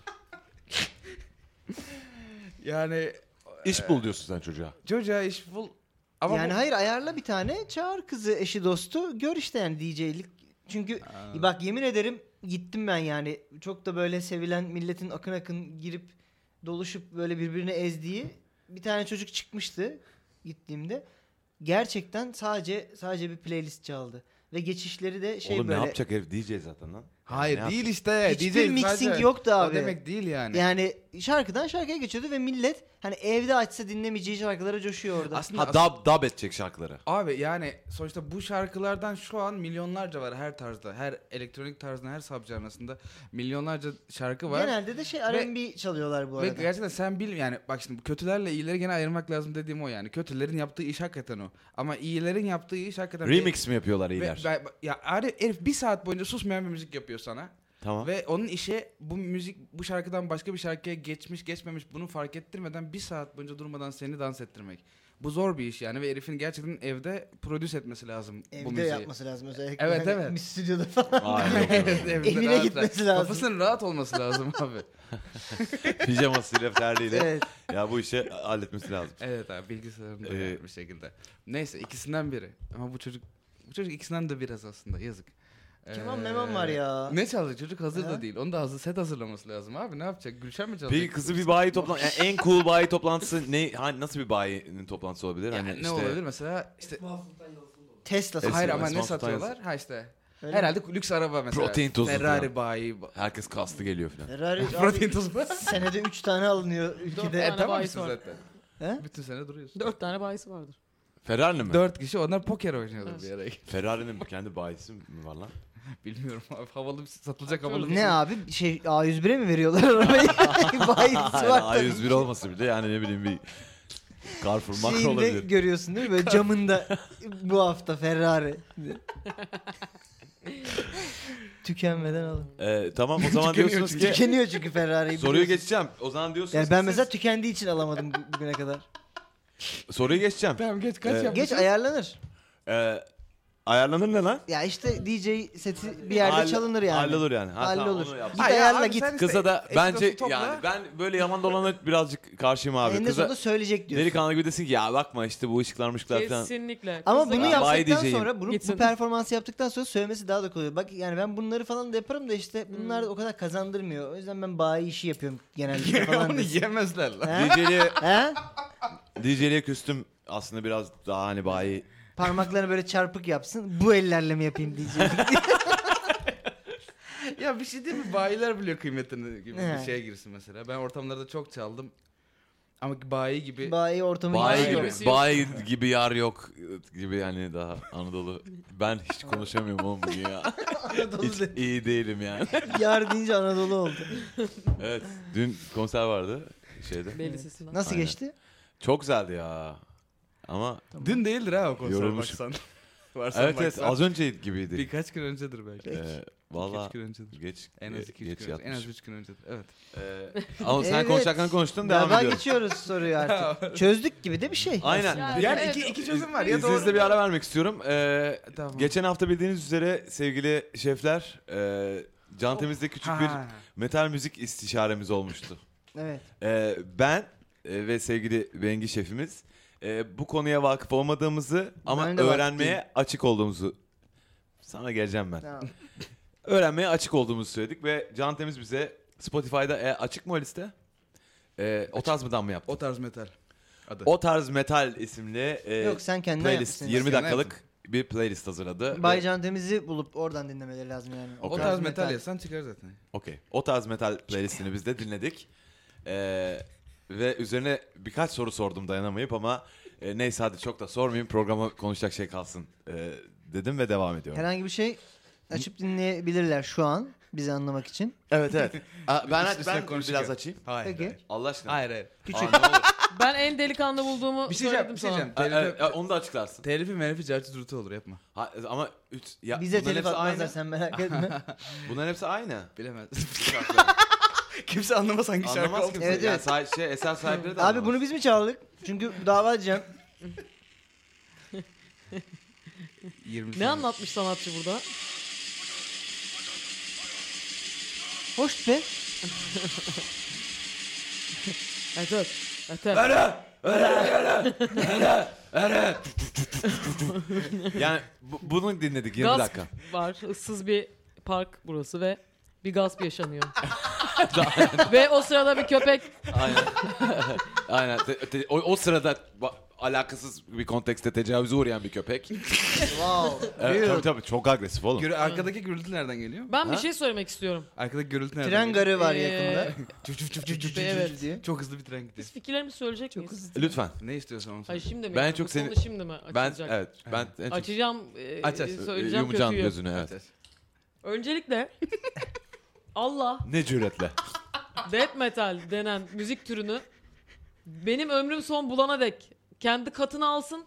Yani İş bul diyorsun sen çocuğa. çocuğa iş bul. Ama yani bu- hayır ayarla bir tane çağır kızı eşi dostu gör işte yani D J'lik. Çünkü Aa. bak yemin ederim gittim ben yani çok da böyle sevilen milletin akın akın girip doluşup böyle birbirini ezdiği bir tane çocuk çıkmıştı gittiğimde. Gerçekten sadece sadece bir playlist çaldı. Ve geçişleri de şey Oğlum böyle. ne yapacak herif D J zaten lan. Hayır Ne değil işte. Hiçbir D J mixing sadece- yoktu abi. O demek değil yani. Yani şarkıdan şarkıya geçiyordu ve millet hani evde açsa dinlemeyeceği şarkılara coşuyor orada. Aslında Ha dub, dub edecek şarkıları. Abi yani sonuçta bu şarkılardan şu an milyonlarca var her tarzda. Her elektronik tarzda, her subgenre'sında milyonlarca şarkı var. Genelde de şey Ve- R and B çalıyorlar bu Ve arada. gerçekten sen bil yani bak şimdi bu kötülerle iyileri gene ayırmak lazım dediğim o yani. Kötülerin yaptığı iş hakikaten o. Ama iyilerin yaptığı iş hakikaten... Remix mi yapıyorlar Ve, iyiler? ve- ya herif, herif bir saat boyunca susmayan bir müzik yapıyor sana. Tamam. Ve onun işi bu müzik bu şarkıdan başka bir şarkıya geçmiş geçmemiş bunu fark ettirmeden bir saat boyunca durmadan seni dans ettirmek. Bu zor bir iş yani ve herifin gerçekten evde prodüse etmesi lazım bu Evde müziği. yapması lazım özellikle. Evet, Hani evet. bir stüdyoda falan. Hayır, yok, yok. Evet, evde Evine rahat- gitmesi lazım. Kafasının rahat olması lazım abi. Pijamasıyla terliğiyle Evet. ya bu işi halletmesi lazım. Evet abi bilgisayarında Ee, yani bir şekilde. Neyse ikisinden biri. Ama bu çocuk bu çocuk ikisinden de biraz aslında yazık. Keman Ee, meman var ya. Ne çalacak çocuk hazır Ha? da değil. Onu da hazır set hazırlaması lazım abi ne yapacak? Gülşen mi çalacak? Peki kızı bir bayi toplan yani en cool bayi toplantısı ne hani nasıl bir bayinin toplantısı olabilir? Yani Hani ne işte olabilir mesela işte Tesla Esma- hayır ama Esma ne Sultan satıyorlar? Ha işte Öyle herhalde lüks araba mesela. Protein tozu Ferrari falan. bayi. herkes kastı geliyor falan. Ferrari Protein abi, tozu. senede üç tane alınıyor ülkede. tane E tamam bayisi işte var. zaten. He? Bütün sene duruyorsun. Dört tane bayisi vardır. Ferrari mi? Dört kişi onlar poker oynuyorlar Evet. bir ara. Ferrari'nin kendi bayisi mi var lan? Bilmiyorum abi havalı bir satılacak Bakıyoruz. havalı bir Ne şey. abi şey A yüz bire mi veriyorlar arabayı? Bayisi Hayır, var A tabii. yüz bir olması bile yani ne bileyim bir Carrefour makro Şeyinde olabilir. görüyorsun değil mi? Böyle camında bu hafta Ferrari. Tükenmeden alın. Ee, tamam o zaman Tükeniyor diyorsunuz çünkü. ki Tükeniyor çünkü Ferrari'yi. soruyu biliyorsun. geçeceğim. O zaman diyorsunuz Yani ki ben siz- mesela tükendiği için alamadım bu- bugüne kadar. soruyu geçeceğim. Tamam geç kaç Ee, yapmışsın? Geç ayarlanır. Ee, ayarlanır ne lan? Ya işte D J seti bir yerde Hall- çalınır yani. Hallolur yani. Ha, tamam, Hallolur. onu yap. Git Hayır, ayarla abi git. sen işte Kıza da eşi bence dostu topla. yani ben böyle yalan dolana birazcık karşıyım abi. Eninde Kıza sonunda söyleyecek diyorsun. delikanlı gibi desin ki ya bakma işte bu ışıklar mışıklar falan. Kesinlikle. Ama Kız da- bunu Ya, bayi yaptıktan diyeceğim. sonra bunu, bu Gitsin. performansı yaptıktan sonra söylemesi daha da kolay. Bak yani ben bunları falan da yaparım da işte bunlar o kadar kazandırmıyor. O yüzden ben bayi işi yapıyorum genellikle falan. Onu desin. yemezler lan. He? D J'liğe He? D J'liğe küstüm aslında biraz daha hani bayi. Parmaklarını böyle çarpık yapsın. Bu ellerle mi yapayım diyeceğim. Ya bir şey değil mi? Bayiler biliyor kıymetini gibi He. bir şeye girsin mesela. Ben ortamlarda çok çaldım. Ama bayi gibi... Bayi ortamı Bayi yok. gibi, bayi gibi yar yok gibi yani daha Anadolu. Ben hiç konuşamıyorum oğlum bugün ya. Anadolu Hiç dedi. iyi değilim yani. Yar deyince Anadolu oldu. Evet, dün konser vardı şeyde. Belli sesinden. Nasıl Aynen. geçti? Çok güzeldi ya. Ama Dün değildir ha o konser Yorulmuşum. baksan. Varsan evet evet baksan. az önce gibiydi. Birkaç gün öncedir belki. Ee, Valla üç gün öncedir. geç En az iki üç geç gün önce. En az yatmış. üç gün öncedir. Evet. Ee, ama sen Evet. konuşacaktan konuştun devam Galiba ediyorum. geçiyoruz soruyu artık. Çözdük gibi de bir şey. Aynen. aslında. Yani, Yani evet. iki, iki çözüm var. Ya İzninizle doğru. bir ara vermek istiyorum. Ee, Tamam. geçen hafta bildiğiniz üzere sevgili şefler e, Can Temiz'de küçük bir Ha. metal müzik istişaremiz olmuştu. Evet. Ee, ben e, ve sevgili Bengi şefimiz e, bu konuya vakıf olmadığımızı ama Ben de vakıf öğrenmeye değilim. açık olduğumuzu sana geleceğim ben. Tamam. Öğrenmeye açık olduğumuzu söyledik ve Can Temiz bize Spotify'da e, açık mı o liste? E, o tarz mıdan mı yaptı? O tarz metal. Adı. O tarz metal isimli e, Yok sen kendin playlist yapmışsın. yirmi Kendine dakikalık bir playlist hazırladı. Bay Ve- Can Temiz'i bulup oradan dinlemeleri lazım yani. O O kadar tarz metal yazsan çıkar zaten. Okey. O tarz metal playlistini biz de dinledik. Ee, ve üzerine birkaç soru sordum dayanamayıp ama e, neyse hadi çok da sormayayım programa konuşacak şey kalsın e, dedim ve devam ediyorum. Herhangi bir şey açıp dinleyebilirler şu an bizi anlamak için. Evet evet. Aa, ben Üst üste ben konuşuyor. biraz açayım. Hayır. Peki. Hayır. Allah aşkına. Hayır hayır. Küçük. Aa, ne olur. Ben en delikanlı bulduğumu Bir şey diyeceğim. söyledim Bir şey sana. diyeceğim. Aa, Telifi, e, e, onu da açıklarsın. telifi melifi cartı durutu olur yapma. Ha, ama üç, ya, Bize bunların telif hepsi atmazlar aynı. sen merak etme. Bunların hepsi aynı. Bilemez. Kimse anlamaz hangi şarkı Anlamaz olduğunu. kimse. Evet, yani evet. sahi- şey, eser sahipleri de Abi anlamaz. bunu biz mi çaldık? Çünkü dava edeceğim. yirmi Ne saniye. anlatmış sanatçı burada? Hoş be. Evet evet. Evet, evet. Yani bu- bunu dinledik yirmi Gasp dakika. var. Issız bir park burası ve bir gasp yaşanıyor. Ve o sırada bir köpek Aynen. Aynen. Te- te- o, o sırada ba- alakasız bir kontekste tecavüze uğrayan bir köpek. Wow. Evet, Real. tabii tabii çok agresif oğlum. Gürü- arkadaki gürültü nereden geliyor? ben bir Ha? şey söylemek istiyorum. Arkadaki gürültü nereden Tren geliyor? garı var Ee, yakında. Çuf çuf çuf çuf çuf çuf Evet. çuf diye. Çok hızlı bir tren gidiyor. Biz fikirlerimizi söyleyecek Çok miyiz? hızlı. Lütfen. Ne istiyorsan onu Hayır söyle. şimdi mi? Ben yani? çok Bu seni- konu şimdi mi Ben açılacak? evet ben en çok Açacağım, e, Aç, aç. e, söyleyeceğim yumacağım kötüyü. gözünü evet. Aç, aç. Öncelikle Allah Ne cüretle. death metal denen müzik türünü benim ömrüm son bulana dek kendi katına alsın.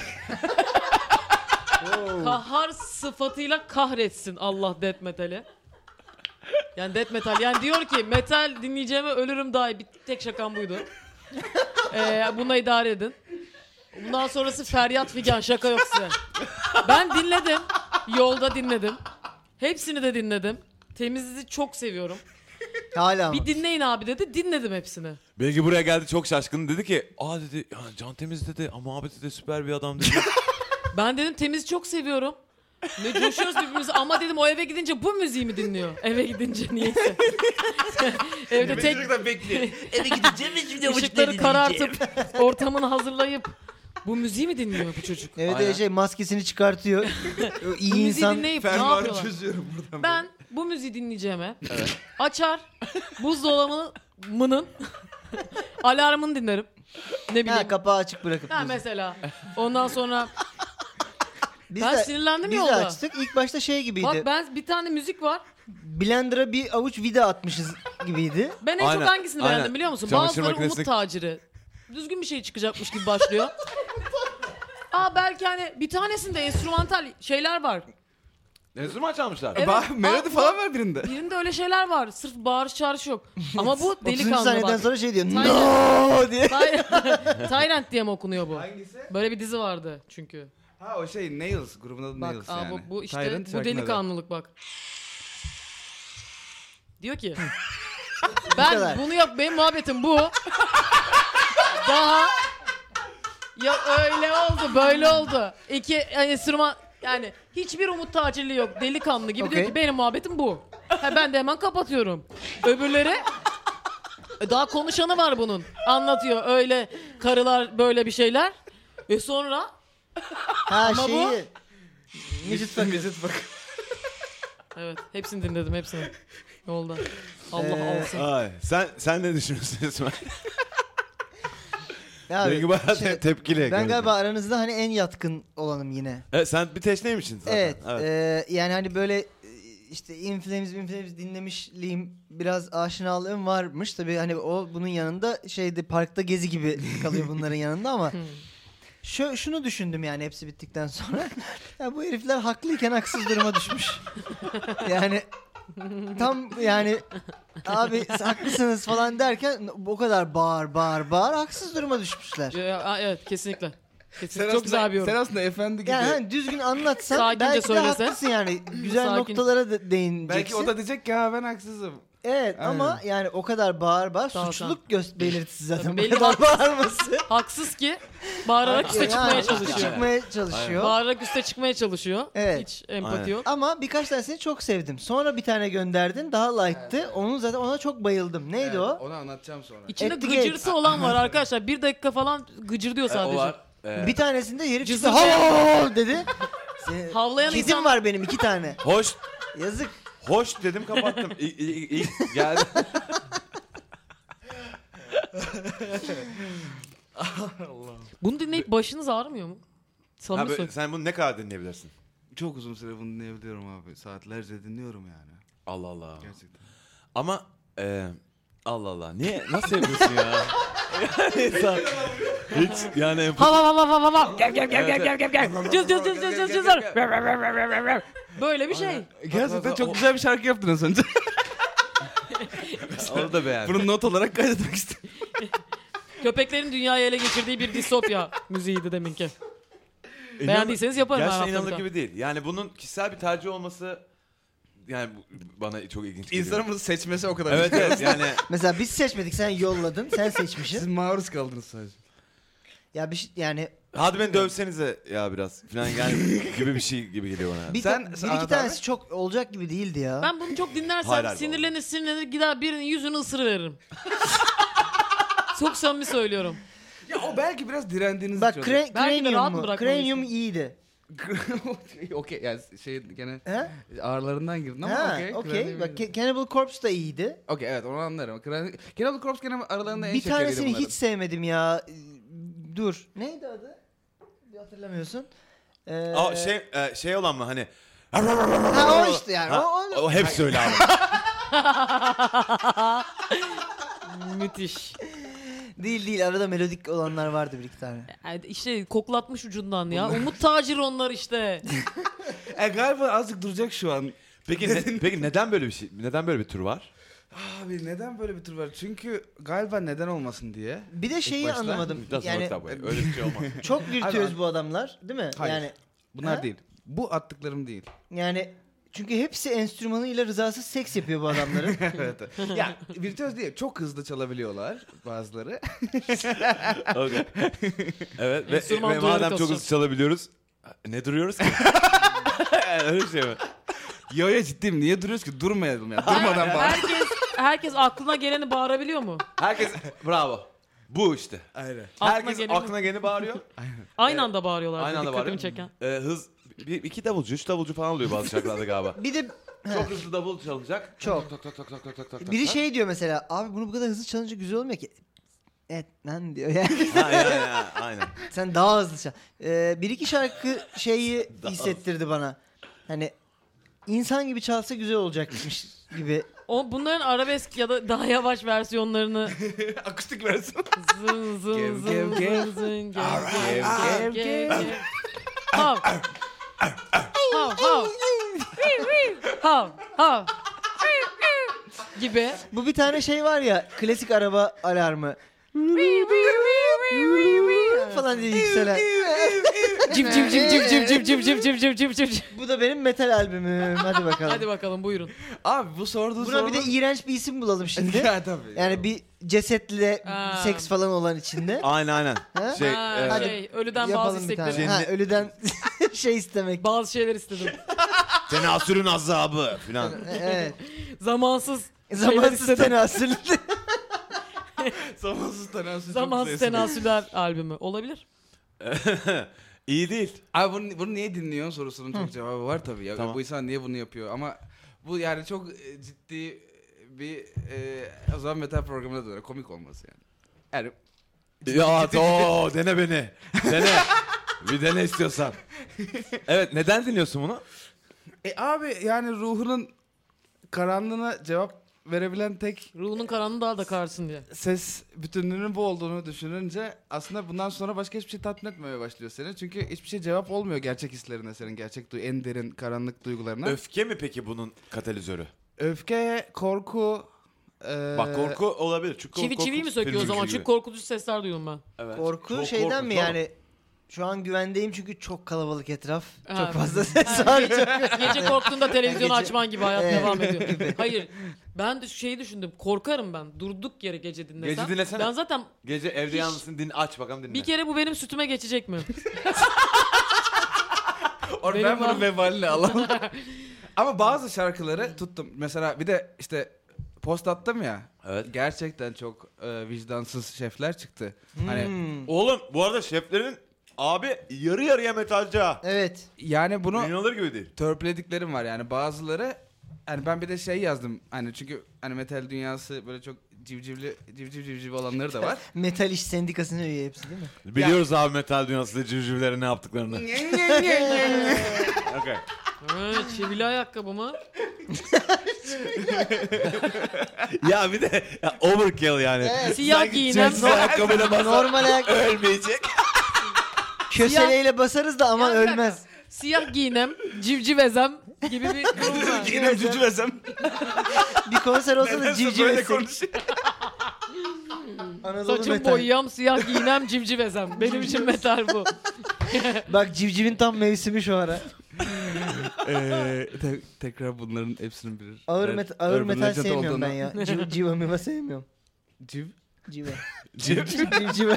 Kahhar sıfatıyla kahretsin Allah death metali. Yani death metal. Yani diyor ki metal dinleyeceğime ölürüm daha iyi. Bir tek şakam buydu. Ee, buna idare edin. Bundan sonrası feryat figan, şaka yok size. Ben dinledim. Yolda dinledim. Hepsini de dinledim. Temizliği çok seviyorum. Hala mı? Bir dinleyin abi dedi. Dinledim hepsini. Belki buraya geldi çok şaşkın dedi ki aa dedi ya Can Temiz dedi ama abi dedi süper bir adam dedi. Ben dedim Temiz'i çok seviyorum. Ne coşuyoruz birbirimize ama dedim o eve gidince bu müziği mi dinliyor? Eve gidince niyeyse. Evde tek bekliyor. Eve gideceğim ve şimdi ışıkları karartıp ortamını hazırlayıp bu müziği mi dinliyor bu çocuk? Evet Aynen. evet şey maskesini çıkartıyor. O iyi Bu müziği insan. dinleyip ne Fermuarı yapıyorlar? çözüyorum buradan. Ben bu müziği dinleyeceğime açar buzdolabının alarmını dinlerim. Ne bileyim. Ha kapağı açık bırakıp. Ha diyorsun. mesela. Ondan sonra Biz ben de, sinirlendim biz de yolda. açtık. İlk başta şey gibiydi. Bak ben bir tane müzik var. Blender'a bir avuç vida atmışız gibiydi. Ben en Aynen, çok hangisini aynen. beğendim biliyor musun? Çamaşır Bazıları makinesi- umut taciri. Düzgün bir şey çıkacakmış gibi başlıyor. Aa belki hani bir tanesinde enstrümantal şeyler var. Enstrüman çalmışlar. Evet. Ba- melodi Aa, falan var birinde. Birinde öyle şeyler var. Sırf bağırış çağrış yok. Ama bu otuzuncu delikanlı saniyeden bak. sonra şey diyor. Tyrant. No diye. Ty- Tyrant diye mi okunuyor bu? Hangisi? Böyle bir dizi vardı çünkü. Ha o şey Nails. Grubun adı Bak Nails aa, yani. bu, bu işte Tyrant bu şarkının adı. delikanlılık bak. Diyor ki Bu ben kadar. bunu yap benim muhabbetim bu. Daha ya öyle oldu böyle oldu. İki enstrüman yani hiçbir umut tacirliği yok. Delikanlı gibi diyor Okey. ki benim muhabbetim bu. Ha, ben de hemen kapatıyorum. Öbürleri e, daha konuşanı var bunun. Anlatıyor öyle karılar böyle bir şeyler. Ve sonra Ha Ama bu- şeyi. Midget Fucker. Midget bak. Evet. Hepsini dinledim hepsini. Yolda. Allah Ee, alsın. Ay, sen sen ne düşünüyorsun İsmail? Ya Benimki bayağı şey, te- tepkili. ben galiba aranızda hani en yatkın olanım yine. Evet, sen bir teşneymişsin zaten. Evet. e, yani hani böyle e, işte In Flames, In Flames dinlemişliğim, biraz aşinalığım varmış. Tabii hani o bunun yanında şeyde parkta gezi gibi kalıyor bunların yanında ama Hmm. şu, şunu düşündüm yani hepsi bittikten sonra. Ya bu herifler haklıyken haksız duruma düşmüş. Yani tam yani abi haklısınız falan derken o kadar bağır bağır bağır haksız duruma düşmüşler. Ya, evet kesinlikle. Sen Kesinlikle. Çok aslında- güzel bir yorum. Sen aslında efendi gibi. Yani hani düzgün anlatsan Sakince belki de söylese. haklısın yani. Güzel Sakin. noktalara da değineceksin. Belki o da diyecek ki ha ben haksızım. Evet Aynen. ama yani o kadar bağır bağır Tamam, suçluluk gö- belirtisi zaten. Tabii Bu belli kadar haksız. bağırması. Haksız ki bağırarak üste çıkmaya Yani çalışıyor. Çıkmaya çalışıyor. Bağırarak üste çıkmaya çalışıyor. Evet. Hiç empati Aynen. yok. Ama birkaç tanesini çok sevdim. Sonra bir tane gönderdin daha light'tı. Onun zaten ona çok bayıldım. Neydi Evet, o? Onu anlatacağım sonra. İçinde At the gıcırtı olan var arkadaşlar. Bir dakika falan gıcırdıyor E, o sadece. var. E, Bir tanesinde herif çıktı. Cızır Hav dedi. Senin- Havlayan Kedim insan- var benim iki tane. hoş Yazık. hoş dedim kapattım. İlk, ilk, ilk geldi. Bunu dinleyip başınız ağrımıyor mu? Ha, Samimi böyle- söylüyorum. sen bunu ne kadar dinleyebilirsin? Çok uzun süre bunu dinleyebiliyorum abi. Saatlerce dinliyorum yani. Allah Allah. Gerçekten. Ama e, Allah Allah. Niye? Nasıl yapıyorsun ya? Yani insan hiç yani empati- Hav hav hav hav hav hav. Gel gel gel gel gel gel gel. Cız cız cız cız cız cız. Böyle bir şey. Gerçekten çok güzel bir şarkı yaptın az önce. Onu da beğendim. Bunu not olarak kaydetmek istedim. Köpeklerin dünyayı ele geçirdiği bir distopya müziğiydi deminki. İnan- Beğendiyseniz yaparım her Gerçekten hafta inanılır bir tane. gibi değil. Yani bunun kişisel bir tercih olması yani bu- bana çok ilginç geliyor. İnsanın bunu seçmesi o kadar. Evet evet yani Mesela biz seçmedik, sen yolladın, sen Siz seçmişsin. maruz kaldınız sadece. Ya bir şey, yani hadi beni dövsenize ya biraz falan yani gibi bir şey gibi geliyor bana. bir, Sen- ta- bir sen- iki abi- tanesi çok olacak gibi değildi ya. Ben bunu çok dinlersem Hayır, hayır, sinirlenir sinirlenir gider birinin yüzünü ısırıveririm. Çok samimi söylüyorum. Ya o belki biraz direndiğiniz Bak için Cra- Belki de rahat Cranium mı mu? bırakmalıyız? Cranium iyiydi. Okey yani şey gene He? ağırlarından girdin ama Ha, okey. okey. Cranium Bak iyiydi. Ca- Cannibal Corpse da iyiydi. Okey evet onu anlarım. Cranium- Cannibal Corpse gene aralarında en Bir şekeriydi tanesini bunların. hiç sevmedim ya. Dur. Neydi adı? Bir hatırlamıyorsun. Ee, Aa, şey e, şey olan mı hani Ha, o işte yani. Ha, O, o- o hep söyle abi. Müthiş. Değil değil, arada melodik olanlar vardı bir iki tane. Yani işte koklatmış ucundan ya. Umut tacir onlar işte. E galiba azıcık duracak şu an. Peki ne- peki neden böyle bir şey? Neden böyle bir tür var? Abi neden böyle bir tür var? Çünkü galiba neden olmasın diye. Bir de şeyi başta- anlamadım. That's Yani not that way. Öyle bir şey olmaz. çok virtüöz Abi- bu adamlar, değil mi? Hayır. Yani Bunlar Ha? değil. Bu attıklarım değil. yani çünkü hepsi enstrümanıyla rızasız seks yapıyor bu adamların. Evet. Ya virtüöz değil. Çok hızlı çalabiliyorlar bazıları. Okay. Evet ve, Enstrüman ve duyarak madem çok asacağız. hızlı çalabiliyoruz ne duruyoruz ki? Öyle bir şey mi? Yo yo ciddiyim. Niye duruyoruz ki? Durmayalım ya. Durmadan bağır. Herkes herkes aklına geleni bağırabiliyor mu? Herkes bravo. Bu işte. Aynen. Aklına Herkes geleni- aklına geleni bağırıyor. Aynı anda bağırıyorlar. Aynı anda dikkatimi bağırıyor. çeken. Ee, hız bir, iki davulcu, üç davulcu falan oluyor bazı şarkılarda galiba. Bir de Çok hızlı davul çalınacak. Çok. Tak tak tak tak tak tak tak. biri tak. şey diyor mesela, abi bunu bu kadar hızlı çalınca güzel olmuyor ki. Evet lan diyor yani. Ha, ya, ya, ya, aynen. Sen daha hızlı çal. Ee, bir iki şarkı şeyi hissettirdi bana. Hani insan gibi çalsa güzel olacakmış gibi. O bunların arabesk ya da daha yavaş versiyonlarını Akustik versiyon. zın zın Gev, zın gev, gev. zın zın gev Gev, gev gev, gev gev. Hav. Hav hav. Hav hav. Gibi. Bu bir tane şey var ya, klasik araba alarmı falan diye yükselen. Cip cip cip cip cip cip cip cip cip cip cip cip. Bu da benim metal albümüm. Hadi bakalım. Hadi bakalım buyurun. Abi bu sorduğu Buna bir de iğrenç bir isim bulalım şimdi. Ya tabii. Yani bir cesetle Aa. seks falan olan içinde. Aynen aynen. Ha? Şey, Ha, e, hadi şey, ölüden bazı Yapalım bir tane. istekleri. Ha, ölüden şey istemek. Bazı şeyler istedim. tenasürün azabı falan. Evet. Zamansız şeyler Zamansız istedim. tenasül. Zamansız tenasül çok Zamansız güzel. tenasüller albümü. Olabilir. İyi değil. Abi bunu, bunu niye dinliyorsun sorusunun çok cevabı var tabii ya. Tamam. Bu insan niye bunu yapıyor ama Bu yani çok e, ciddi bir e, o zaman metal programına döner. Komik olması yani. Yani Ya o dene beni. Dene. Bir dene istiyorsan. Evet, neden dinliyorsun bunu? E abi yani ruhunun karanlığına cevap verebilen tek Ruhunun karanlığı daha da karsın diye. ses bütünlüğünün bu olduğunu düşününce aslında bundan sonra başka hiçbir şey tatmin etmemeye başlıyor seni. Çünkü hiçbir şey cevap olmuyor gerçek hislerine, senin gerçek duy en derin karanlık duygularına. Öfke mi peki bunun katalizörü? Öfke, korku, e, Bak korku olabilir. Çünkü Çivi korku çivi mi söküyor o film zaman? gibi. Çünkü korkutucu sesler duydum ben. Evet. Korku Çok şeyden korkunç mi oğlum. yani? Şu an güvendeyim çünkü çok kalabalık etraf. Ha. Çok fazla ses var. Gece korktuğunda televizyonu Gece- açman gibi hayat Evet. devam ediyor. Hayır. Ben de şeyi düşündüm. Korkarım ben. Durduk yere gece dinlesem. Gece dinlesene. Ben zaten Gece evde Hiç- yalnızsın, din aç bakalım dinle. bir kere bu benim sütüme geçecek mi? Or Benim ben var. bunu vebalini alamam. Ama bazı şarkıları tuttum. Mesela bir de işte post attım ya. Evet. Gerçekten çok e, vicdansız şefler çıktı. Hani Hmm. Oğlum bu arada şeflerin abi yarı yarıya metalci ha. Evet. yani bunu İnanılır gibi değil. törpülediklerim var yani bazıları. Hani ben bir de şey yazdım. Hani çünkü hani metal dünyası böyle çok civcivli civciv civciv olanları da var. Metal İş Sendikası'nın üye hepsi değil mi? Biliyoruz abi metal dünyasında civcivlerin ne yaptıklarını. Okay. Ha, çivili ayakkabı mı? Ya bir de ya overkill yani. Evet. Siyah Sanki giyinen- cins ayakkabıyla basa Normal ayak ölmeyecek. köseleyle basarız da ama Ya bir dakika. ölmez. Siyah giyinem, civciv ezem gibi bir durum var. Yine civciv esem. Bir konser olsa da Nedense civciv böyle etsek. konuşuyor. Anadolu Saçım metal. boyayam, siyah giyinem, civciv ezem. Benim için metal bu. Bak civcivin tam mevsimi şu ara. Ee, te- tekrar bunların hepsinin bir Ağır, birer met ağır urban metal legend sevmiyorum ben olduğunu- ya. Civ civa miva sevmiyorum. Civ. Civa. Civ- Civciva.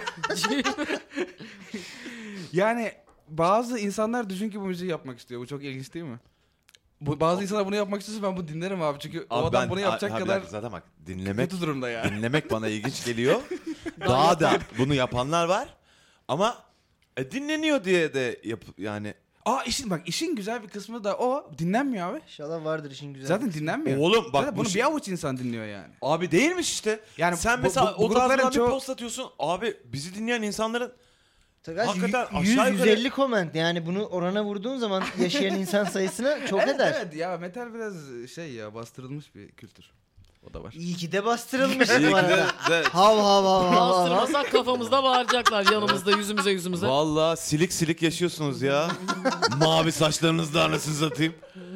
Yani bazı insanlar düşün ki bu müziği yapmak istiyor. Bu çok ilginç değil mi? Bu, bazı insanlar bunu yapmak istiyorsa ben bunu dinlerim abi. Çünkü o Abi adam ben- bunu yapacak abi bir kadar dakika, zaten bak dinlemek kötü durumda yani. dinlemek bana ilginç geliyor. Daha da bunu yapanlar var. Ama e, dinleniyor diye de yap yani. Aa işin bak işin güzel bir kısmı da o dinlenmiyor abi. İnşallah vardır işin güzel. Zaten dinlenmiyor. Oğlum bak Zaten bu bunu şey- bir avuç insan dinliyor yani. Abi değilmiş işte. Yani Sen bu- mesela bu- bu o taraftan grupların bir çoğu- post atıyorsun. Abi bizi dinleyen insanların Tabii, hakikaten yüz aşağı yukarı- yüz elli comment yani bunu orana vurduğun zaman yaşayan insan sayısına çok evet, eder. evet ya metal biraz şey ya bastırılmış bir kültür. O da var. İyi ki de bastırılmış İyi ki bu de- arada. de- Hav hav hav hav hav. Bastırmasak kafamızda bağıracaklar yanımızda, yüzümüze yüzümüze. Vallahi silik silik yaşıyorsunuz ya. Mavi saçlarınızla anasını satayım.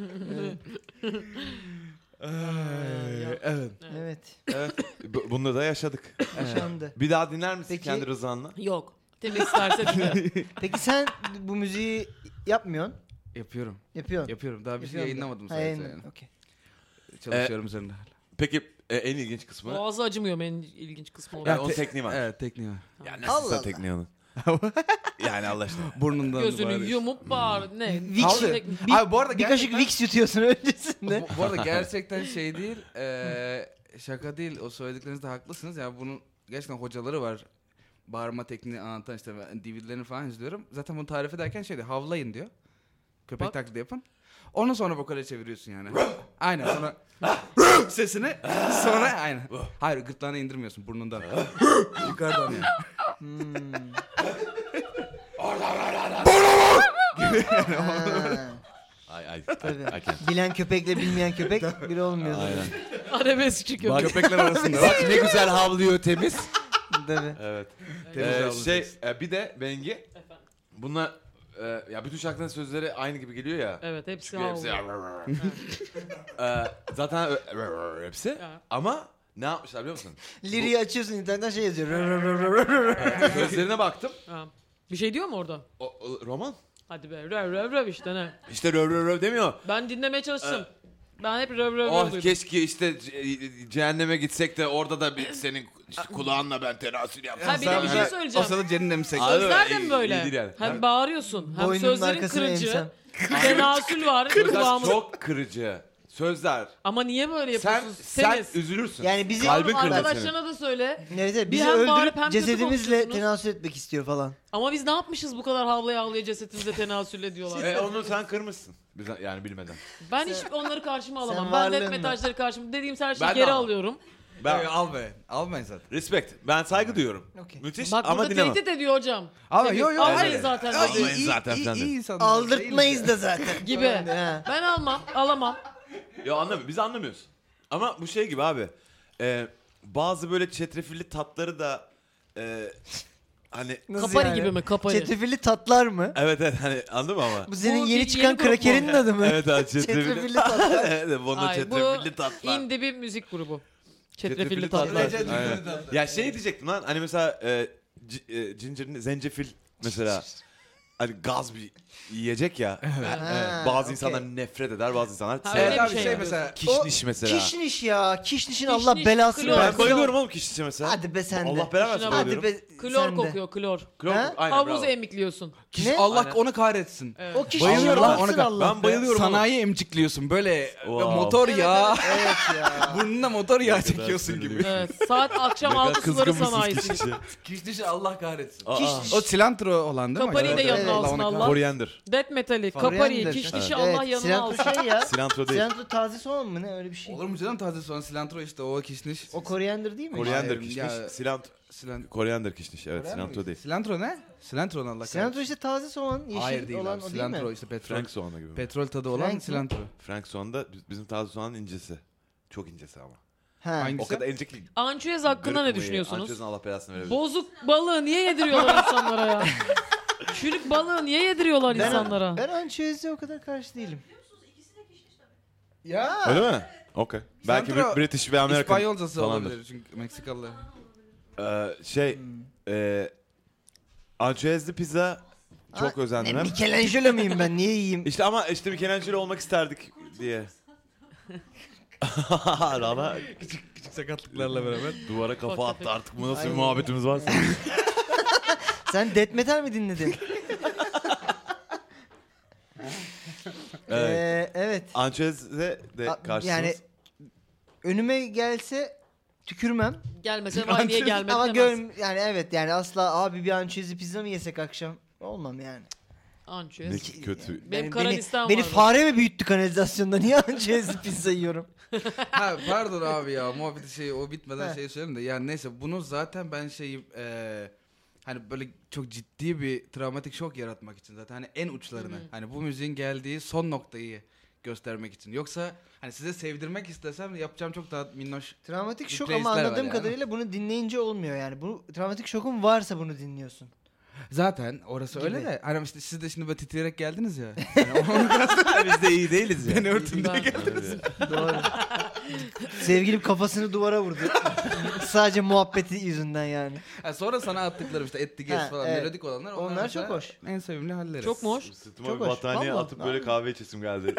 evet. Evet. Evet. bu- Bunu da yaşadık. Yaşandı. Bir daha dinler misin Peki- kendi rızanla? Yok. Temiz isterse dinle. Peki sen bu müziği yapmıyorsun. Yapıyorum. Yapıyorsun. Yapıyorum. Daha bir şey Yapıyorum da. yayınlamadım Ha, sadece yayınladın. yani. Okey. Çalışıyorum üzerinde hala. Peki e, en ilginç kısmı? Boğazı acımıyor mu en ilginç kısmı o. Ya, Ya, onun tekniği var. Evet tekniği var. Ya Allah nasılsa Allah. tekniği onun. Yani Allah aşkına. Burnundan Gözünü bağırıyor. yumup bağır. Ne? Vicks- Tek- bir, Abi bu arada bir kaşık gerçekten- Vicks yutuyorsun öncesinde. Bu, bu arada gerçekten şey değil, eee, şaka değil. O söylediklerinizde haklısınız. Yani bunun gerçekten hocaları var. Bağırma tekniğini anlatan işte ben D V D'lerini falan izliyorum. Zaten bunu tarif ederken şey diyor, havlayın diyor. Köpek Bak. taklidi yapın. Ondan sonra vokale çeviriyorsun yani. Aynen sonra sesini sonra aynen. Hayır gırtlağına indirmiyorsun burnundan. Yukarıdan yani. Hmm. Ay ay. Tabii. I can't. Bilen köpekle bilmeyen köpek biri olmuyor. Aynen. Arabesk çıkıyor. Bak- Köpekler arasında. Bak ne güzel havlıyor temiz. Tabii. Evet. Temiz Ee, havlu şey ses. e, bir de Bengi Efendim. bunlar e, ya bütün şarkıların sözleri aynı gibi geliyor ya. Evet hepsi Çünkü hepsi havlu. Ee, zaten ö- hepsi Ya. ama ne yapmışlar biliyor musun? Liriyi açıyorsun internetten şey yazıyor. Sözlerine baktım. Ha. Bir şey diyor mu orada? O, o- roman. Hadi be röv röv röv işte ne? İşte röv röv röv demiyor. Ben dinlemeye çalıştım. Ben hep röv röv röv Oh duydum. keşke işte ce- cehenneme gitsek de orada da bir senin işte kulağınla ben tenasül yapsam. Ha bir de bir şey Hani söyleyeceğim. O sırada Ceren'le mi sek? Abi, Sözler de mi iyi- böyle? iyi değil yani. Hem bağırıyorsun hem Boynunun sözlerin arkasına kırıcı. emsem. Tenasül var Sözler kulağımız. çok kırıcı. sözler. Ama niye böyle Sen yapıyorsunuz? sen Temiz. üzülürsün. Yani bizi- Kalbin Oğlum, kırılır senin. arkadaşlarına da söyle. Evet, evet, Bir bizi hem bağırıp öldürüp hem kötü cesedimizle konuşuyorsunuz. tenasül etmek istiyor falan. Ama biz ne yapmışız bu kadar havlaya havlaya cesetimize tenasül ediyorlar. E, onu sen kırmışsın. Biz, yani bilmeden. Ben hiç onları karşıma alamam. Sen Ben varlığınla. net metajları karşıma. Dediğim her şeyi Ben de geri almam. alıyorum. Ben Ee, al be. Almayın zaten. respect. Ben saygı duyuyorum. Okey. Müthiş Bak ama burada dinlemem. tehdit ediyor hocam. Ama Tabii, yo yo. almayız hayır. zaten Ay, dedi. Almayın zaten iyi, sen de. iyi insanlar. Aldırtmayız da zaten. Gibi. Ha. Ben almam, alamam. Ya anlamıyorum. Biz anlamıyoruz. Ama bu şey gibi abi. E, bazı böyle çetrefilli tatları da e, hani Nasıl Kapari yani? gibi mi? Kapari. Çetrefilli tatlar mı? evet evet hani anladın mı ama? Bu senin Bu yeni bir çıkan yeni grup mu? krakerinin adı mı? Evet abi çetrefilli. Çetrefilli tatlar. evet bunun Ay, bu çetrefilli tatlar. indie bir müzik grubu. Çetrefilli Çetrefilli tatlar. tatlar. Aynen. Ya şey diyecektim lan hani mesela e, c- e, cincerin zencefil mesela hani gaz bir yiyecek ya. Ha, Bazı okey. insanlar nefret eder, bazı insanlar Ha, sever. öyle bir abi şey şey yapıyorsun. mesela. Kişniş mesela. Kişniş ya. Kişnişin Kişniş, Allah belasını klor. Ben versin. bayılıyorum oğlum kişnişe mesela. Hadi be sen de. Allah belanı versin Şuna bak. bayılıyorum. Hadi be Klor sen de. kokuyor, klor. Klor- Ha? Aynen Havuz bravo. emikliyorsun. Ne? Allah Aynen. onu kahretsin. Evet. O kişniş Bayılıyorum lan, yapsın ona- Allah. Ben bayılıyorum oğlum. Sanayi emcikliyorsun böyle Wow. motor yağı. Evet ya. Burnuna motor yağı Ne kadar çekiyorsun gibi. sinirli. Evet. Saat akşam Ne kadar altı suları kızgın mısın sanayisi. kişnişe? Kişnişi Allah kahretsin. Aa, Kişniş. O cilantro olan değil mi? Kapariyi de acaba? yanına Evet. alsın ona Allah. Koriander. Death metali, Koriander. kapari, kişnişi Allah Evet, yanına silantro alsın. şey ya. Silantro değil. Silantro taze soğan mı ne öyle bir şey. Olur mu canım taze soğan cilantro işte o kişniş. O koriander değil mi? Koriander Hayır, kişniş. ya- Silantro. Silan- Koriander kişniş. Evet Koriander silantro mi? değil. Cilantro ne? Cilantro Allah kahretsin. Silantro işte taze soğan, yeşil Hayır değil olan abi. o değil Cilantro mi? işte petrol. Frank soğanı gibi. Petrol tadı olan Frank mi? cilantro. Frank soğan da biz- bizim taze soğanın incesi. Çok incesi ama. Ha. Hangisi? O kadar ince ki. Ançüez hakkında ne gırk mı? düşünüyorsunuz? Ançüez'in Allah belasını verebilir. Bozuk balığı niye yediriyorlar insanlara ya? Çürük balığı niye yediriyorlar Ben, insanlara? ben ançüez'e o kadar karşı değilim. Ya. Öyle mi? Okey. Belki Cilantro, bir British ve American İspanyolcası falandır. olabilir çünkü Meksikalı. Ee, şey, e, ançüezli pizza çok Ha, özendim. Ne, hem. Michelangelo muyum ben? Niye yiyeyim? İşte ama işte Michelangelo olmak isterdik diye. Rana Küçük sakatlıklarla beraber. duvara kafa attı artık. Bu nasıl bir Aynen. muhabbetimiz varsa. Sen death metal mi dinledin? Evet. Ee, evet. Ançüez'e de A- karşısınız. Yani önüme gelse tükürmem. Gelmese vay niye gelmedi Ama demez. gör yani evet yani asla abi bir ançüezli pizza mı yesek akşam? Olmam yani. ne Ançüez. kötü. Benim beni, kara listem beni vardı. fare mi büyüttü kanalizasyonda? Niye ançüezli pizza yiyorum? Ha pardon abi ya muhabbeti şey o bitmeden He. şey söyleyeyim de yani neyse bunu zaten ben şeyim eee hani böyle çok ciddi bir travmatik şok yaratmak için zaten hani en uçlarını Hı hı. hani bu müziğin geldiği son noktayı göstermek için. Yoksa hani size sevdirmek istesem yapacağım çok daha minnoş. Travmatik şok Replays'ler ama var anladığım yani. kadarıyla bunu dinleyince olmuyor yani. Bu travmatik şokun varsa bunu dinliyorsun. Zaten orası Gibi. öyle de hani işte siz de şimdi böyle titreyerek geldiniz ya. Yani onu Biz de iyi değiliz ya. beni örtün diye Ben- geldiniz. Doğru. Sevgilim kafasını duvara vurdu. Sadece muhabbeti yüzünden yani. Ha, sonra sana attıklarım işte etti geç Ha, falan evet. melodik olanlar. Onlar mesela çok hoş. En sevimli halleri. Çok mu hoş? Sırtıma Çok bir hoş. battaniye Vallahi. atıp böyle Vallahi. kahve içesim geldi.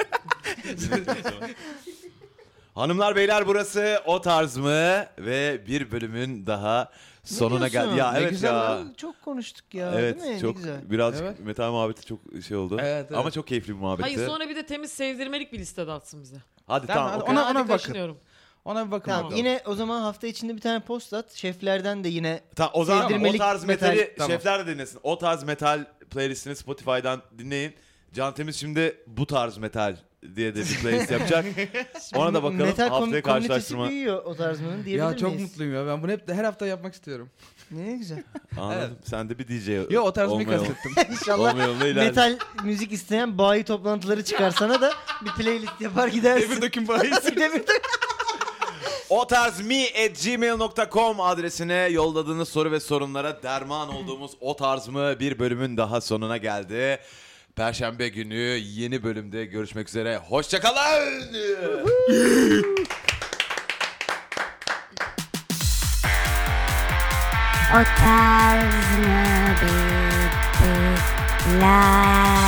Hanımlar beyler burası O Tarz mı? Ve bir bölümün daha sonuna Ne diyorsun? geldi. Ya Ne evet güzel ya. lan. Çok konuştuk ya. Evet değil mi? çok Ne güzel. birazcık Evet. metal muhabbeti çok şey oldu. Evet, evet. Ama çok keyifli bir muhabbetti. Hayır sonra bir de temiz sevdirmelik bir liste de atsın bize. Hadi Tamam, tamam. hadi okey. ona- Hadi bakın. kaşınıyorum. Ona bir bakın Tamam bakalım. yine o zaman hafta içinde bir tane post at. Şeflerden de yine Tamam, o zaman o Sevdirmelik tarz metal. metali Tamam. şefler de dinlesin. O tarz metal playlistini Spotify'dan dinleyin. Can Temiz şimdi bu tarz metal diye de bir playlist yapacak. Ona da bakalım. metal kom- Haftaya komünitesi karşılaştırma. büyüyor o tarzının diyebilir Ya çok miyiz? mutluyum ya. Ben bunu hep de her hafta yapmak istiyorum. Ne güzel. Anladım. Sen de bir D J Yo o tarzını olmayalım. kastettim. İnşallah Olma yolunda ilerle. metal müzik isteyen bayi toplantıları çıkar sana da bir playlist yapar gidersin. Demir döküm bahisi. Demir dök- O tarz me at gmail nokta com adresine yolladığınız soru ve sorunlara derman olduğumuz O Tarz mı bir bölümün daha sonuna geldi. Perşembe günü yeni bölümde görüşmek üzere. Hoşçakalın. O tarz mı bir, bir, la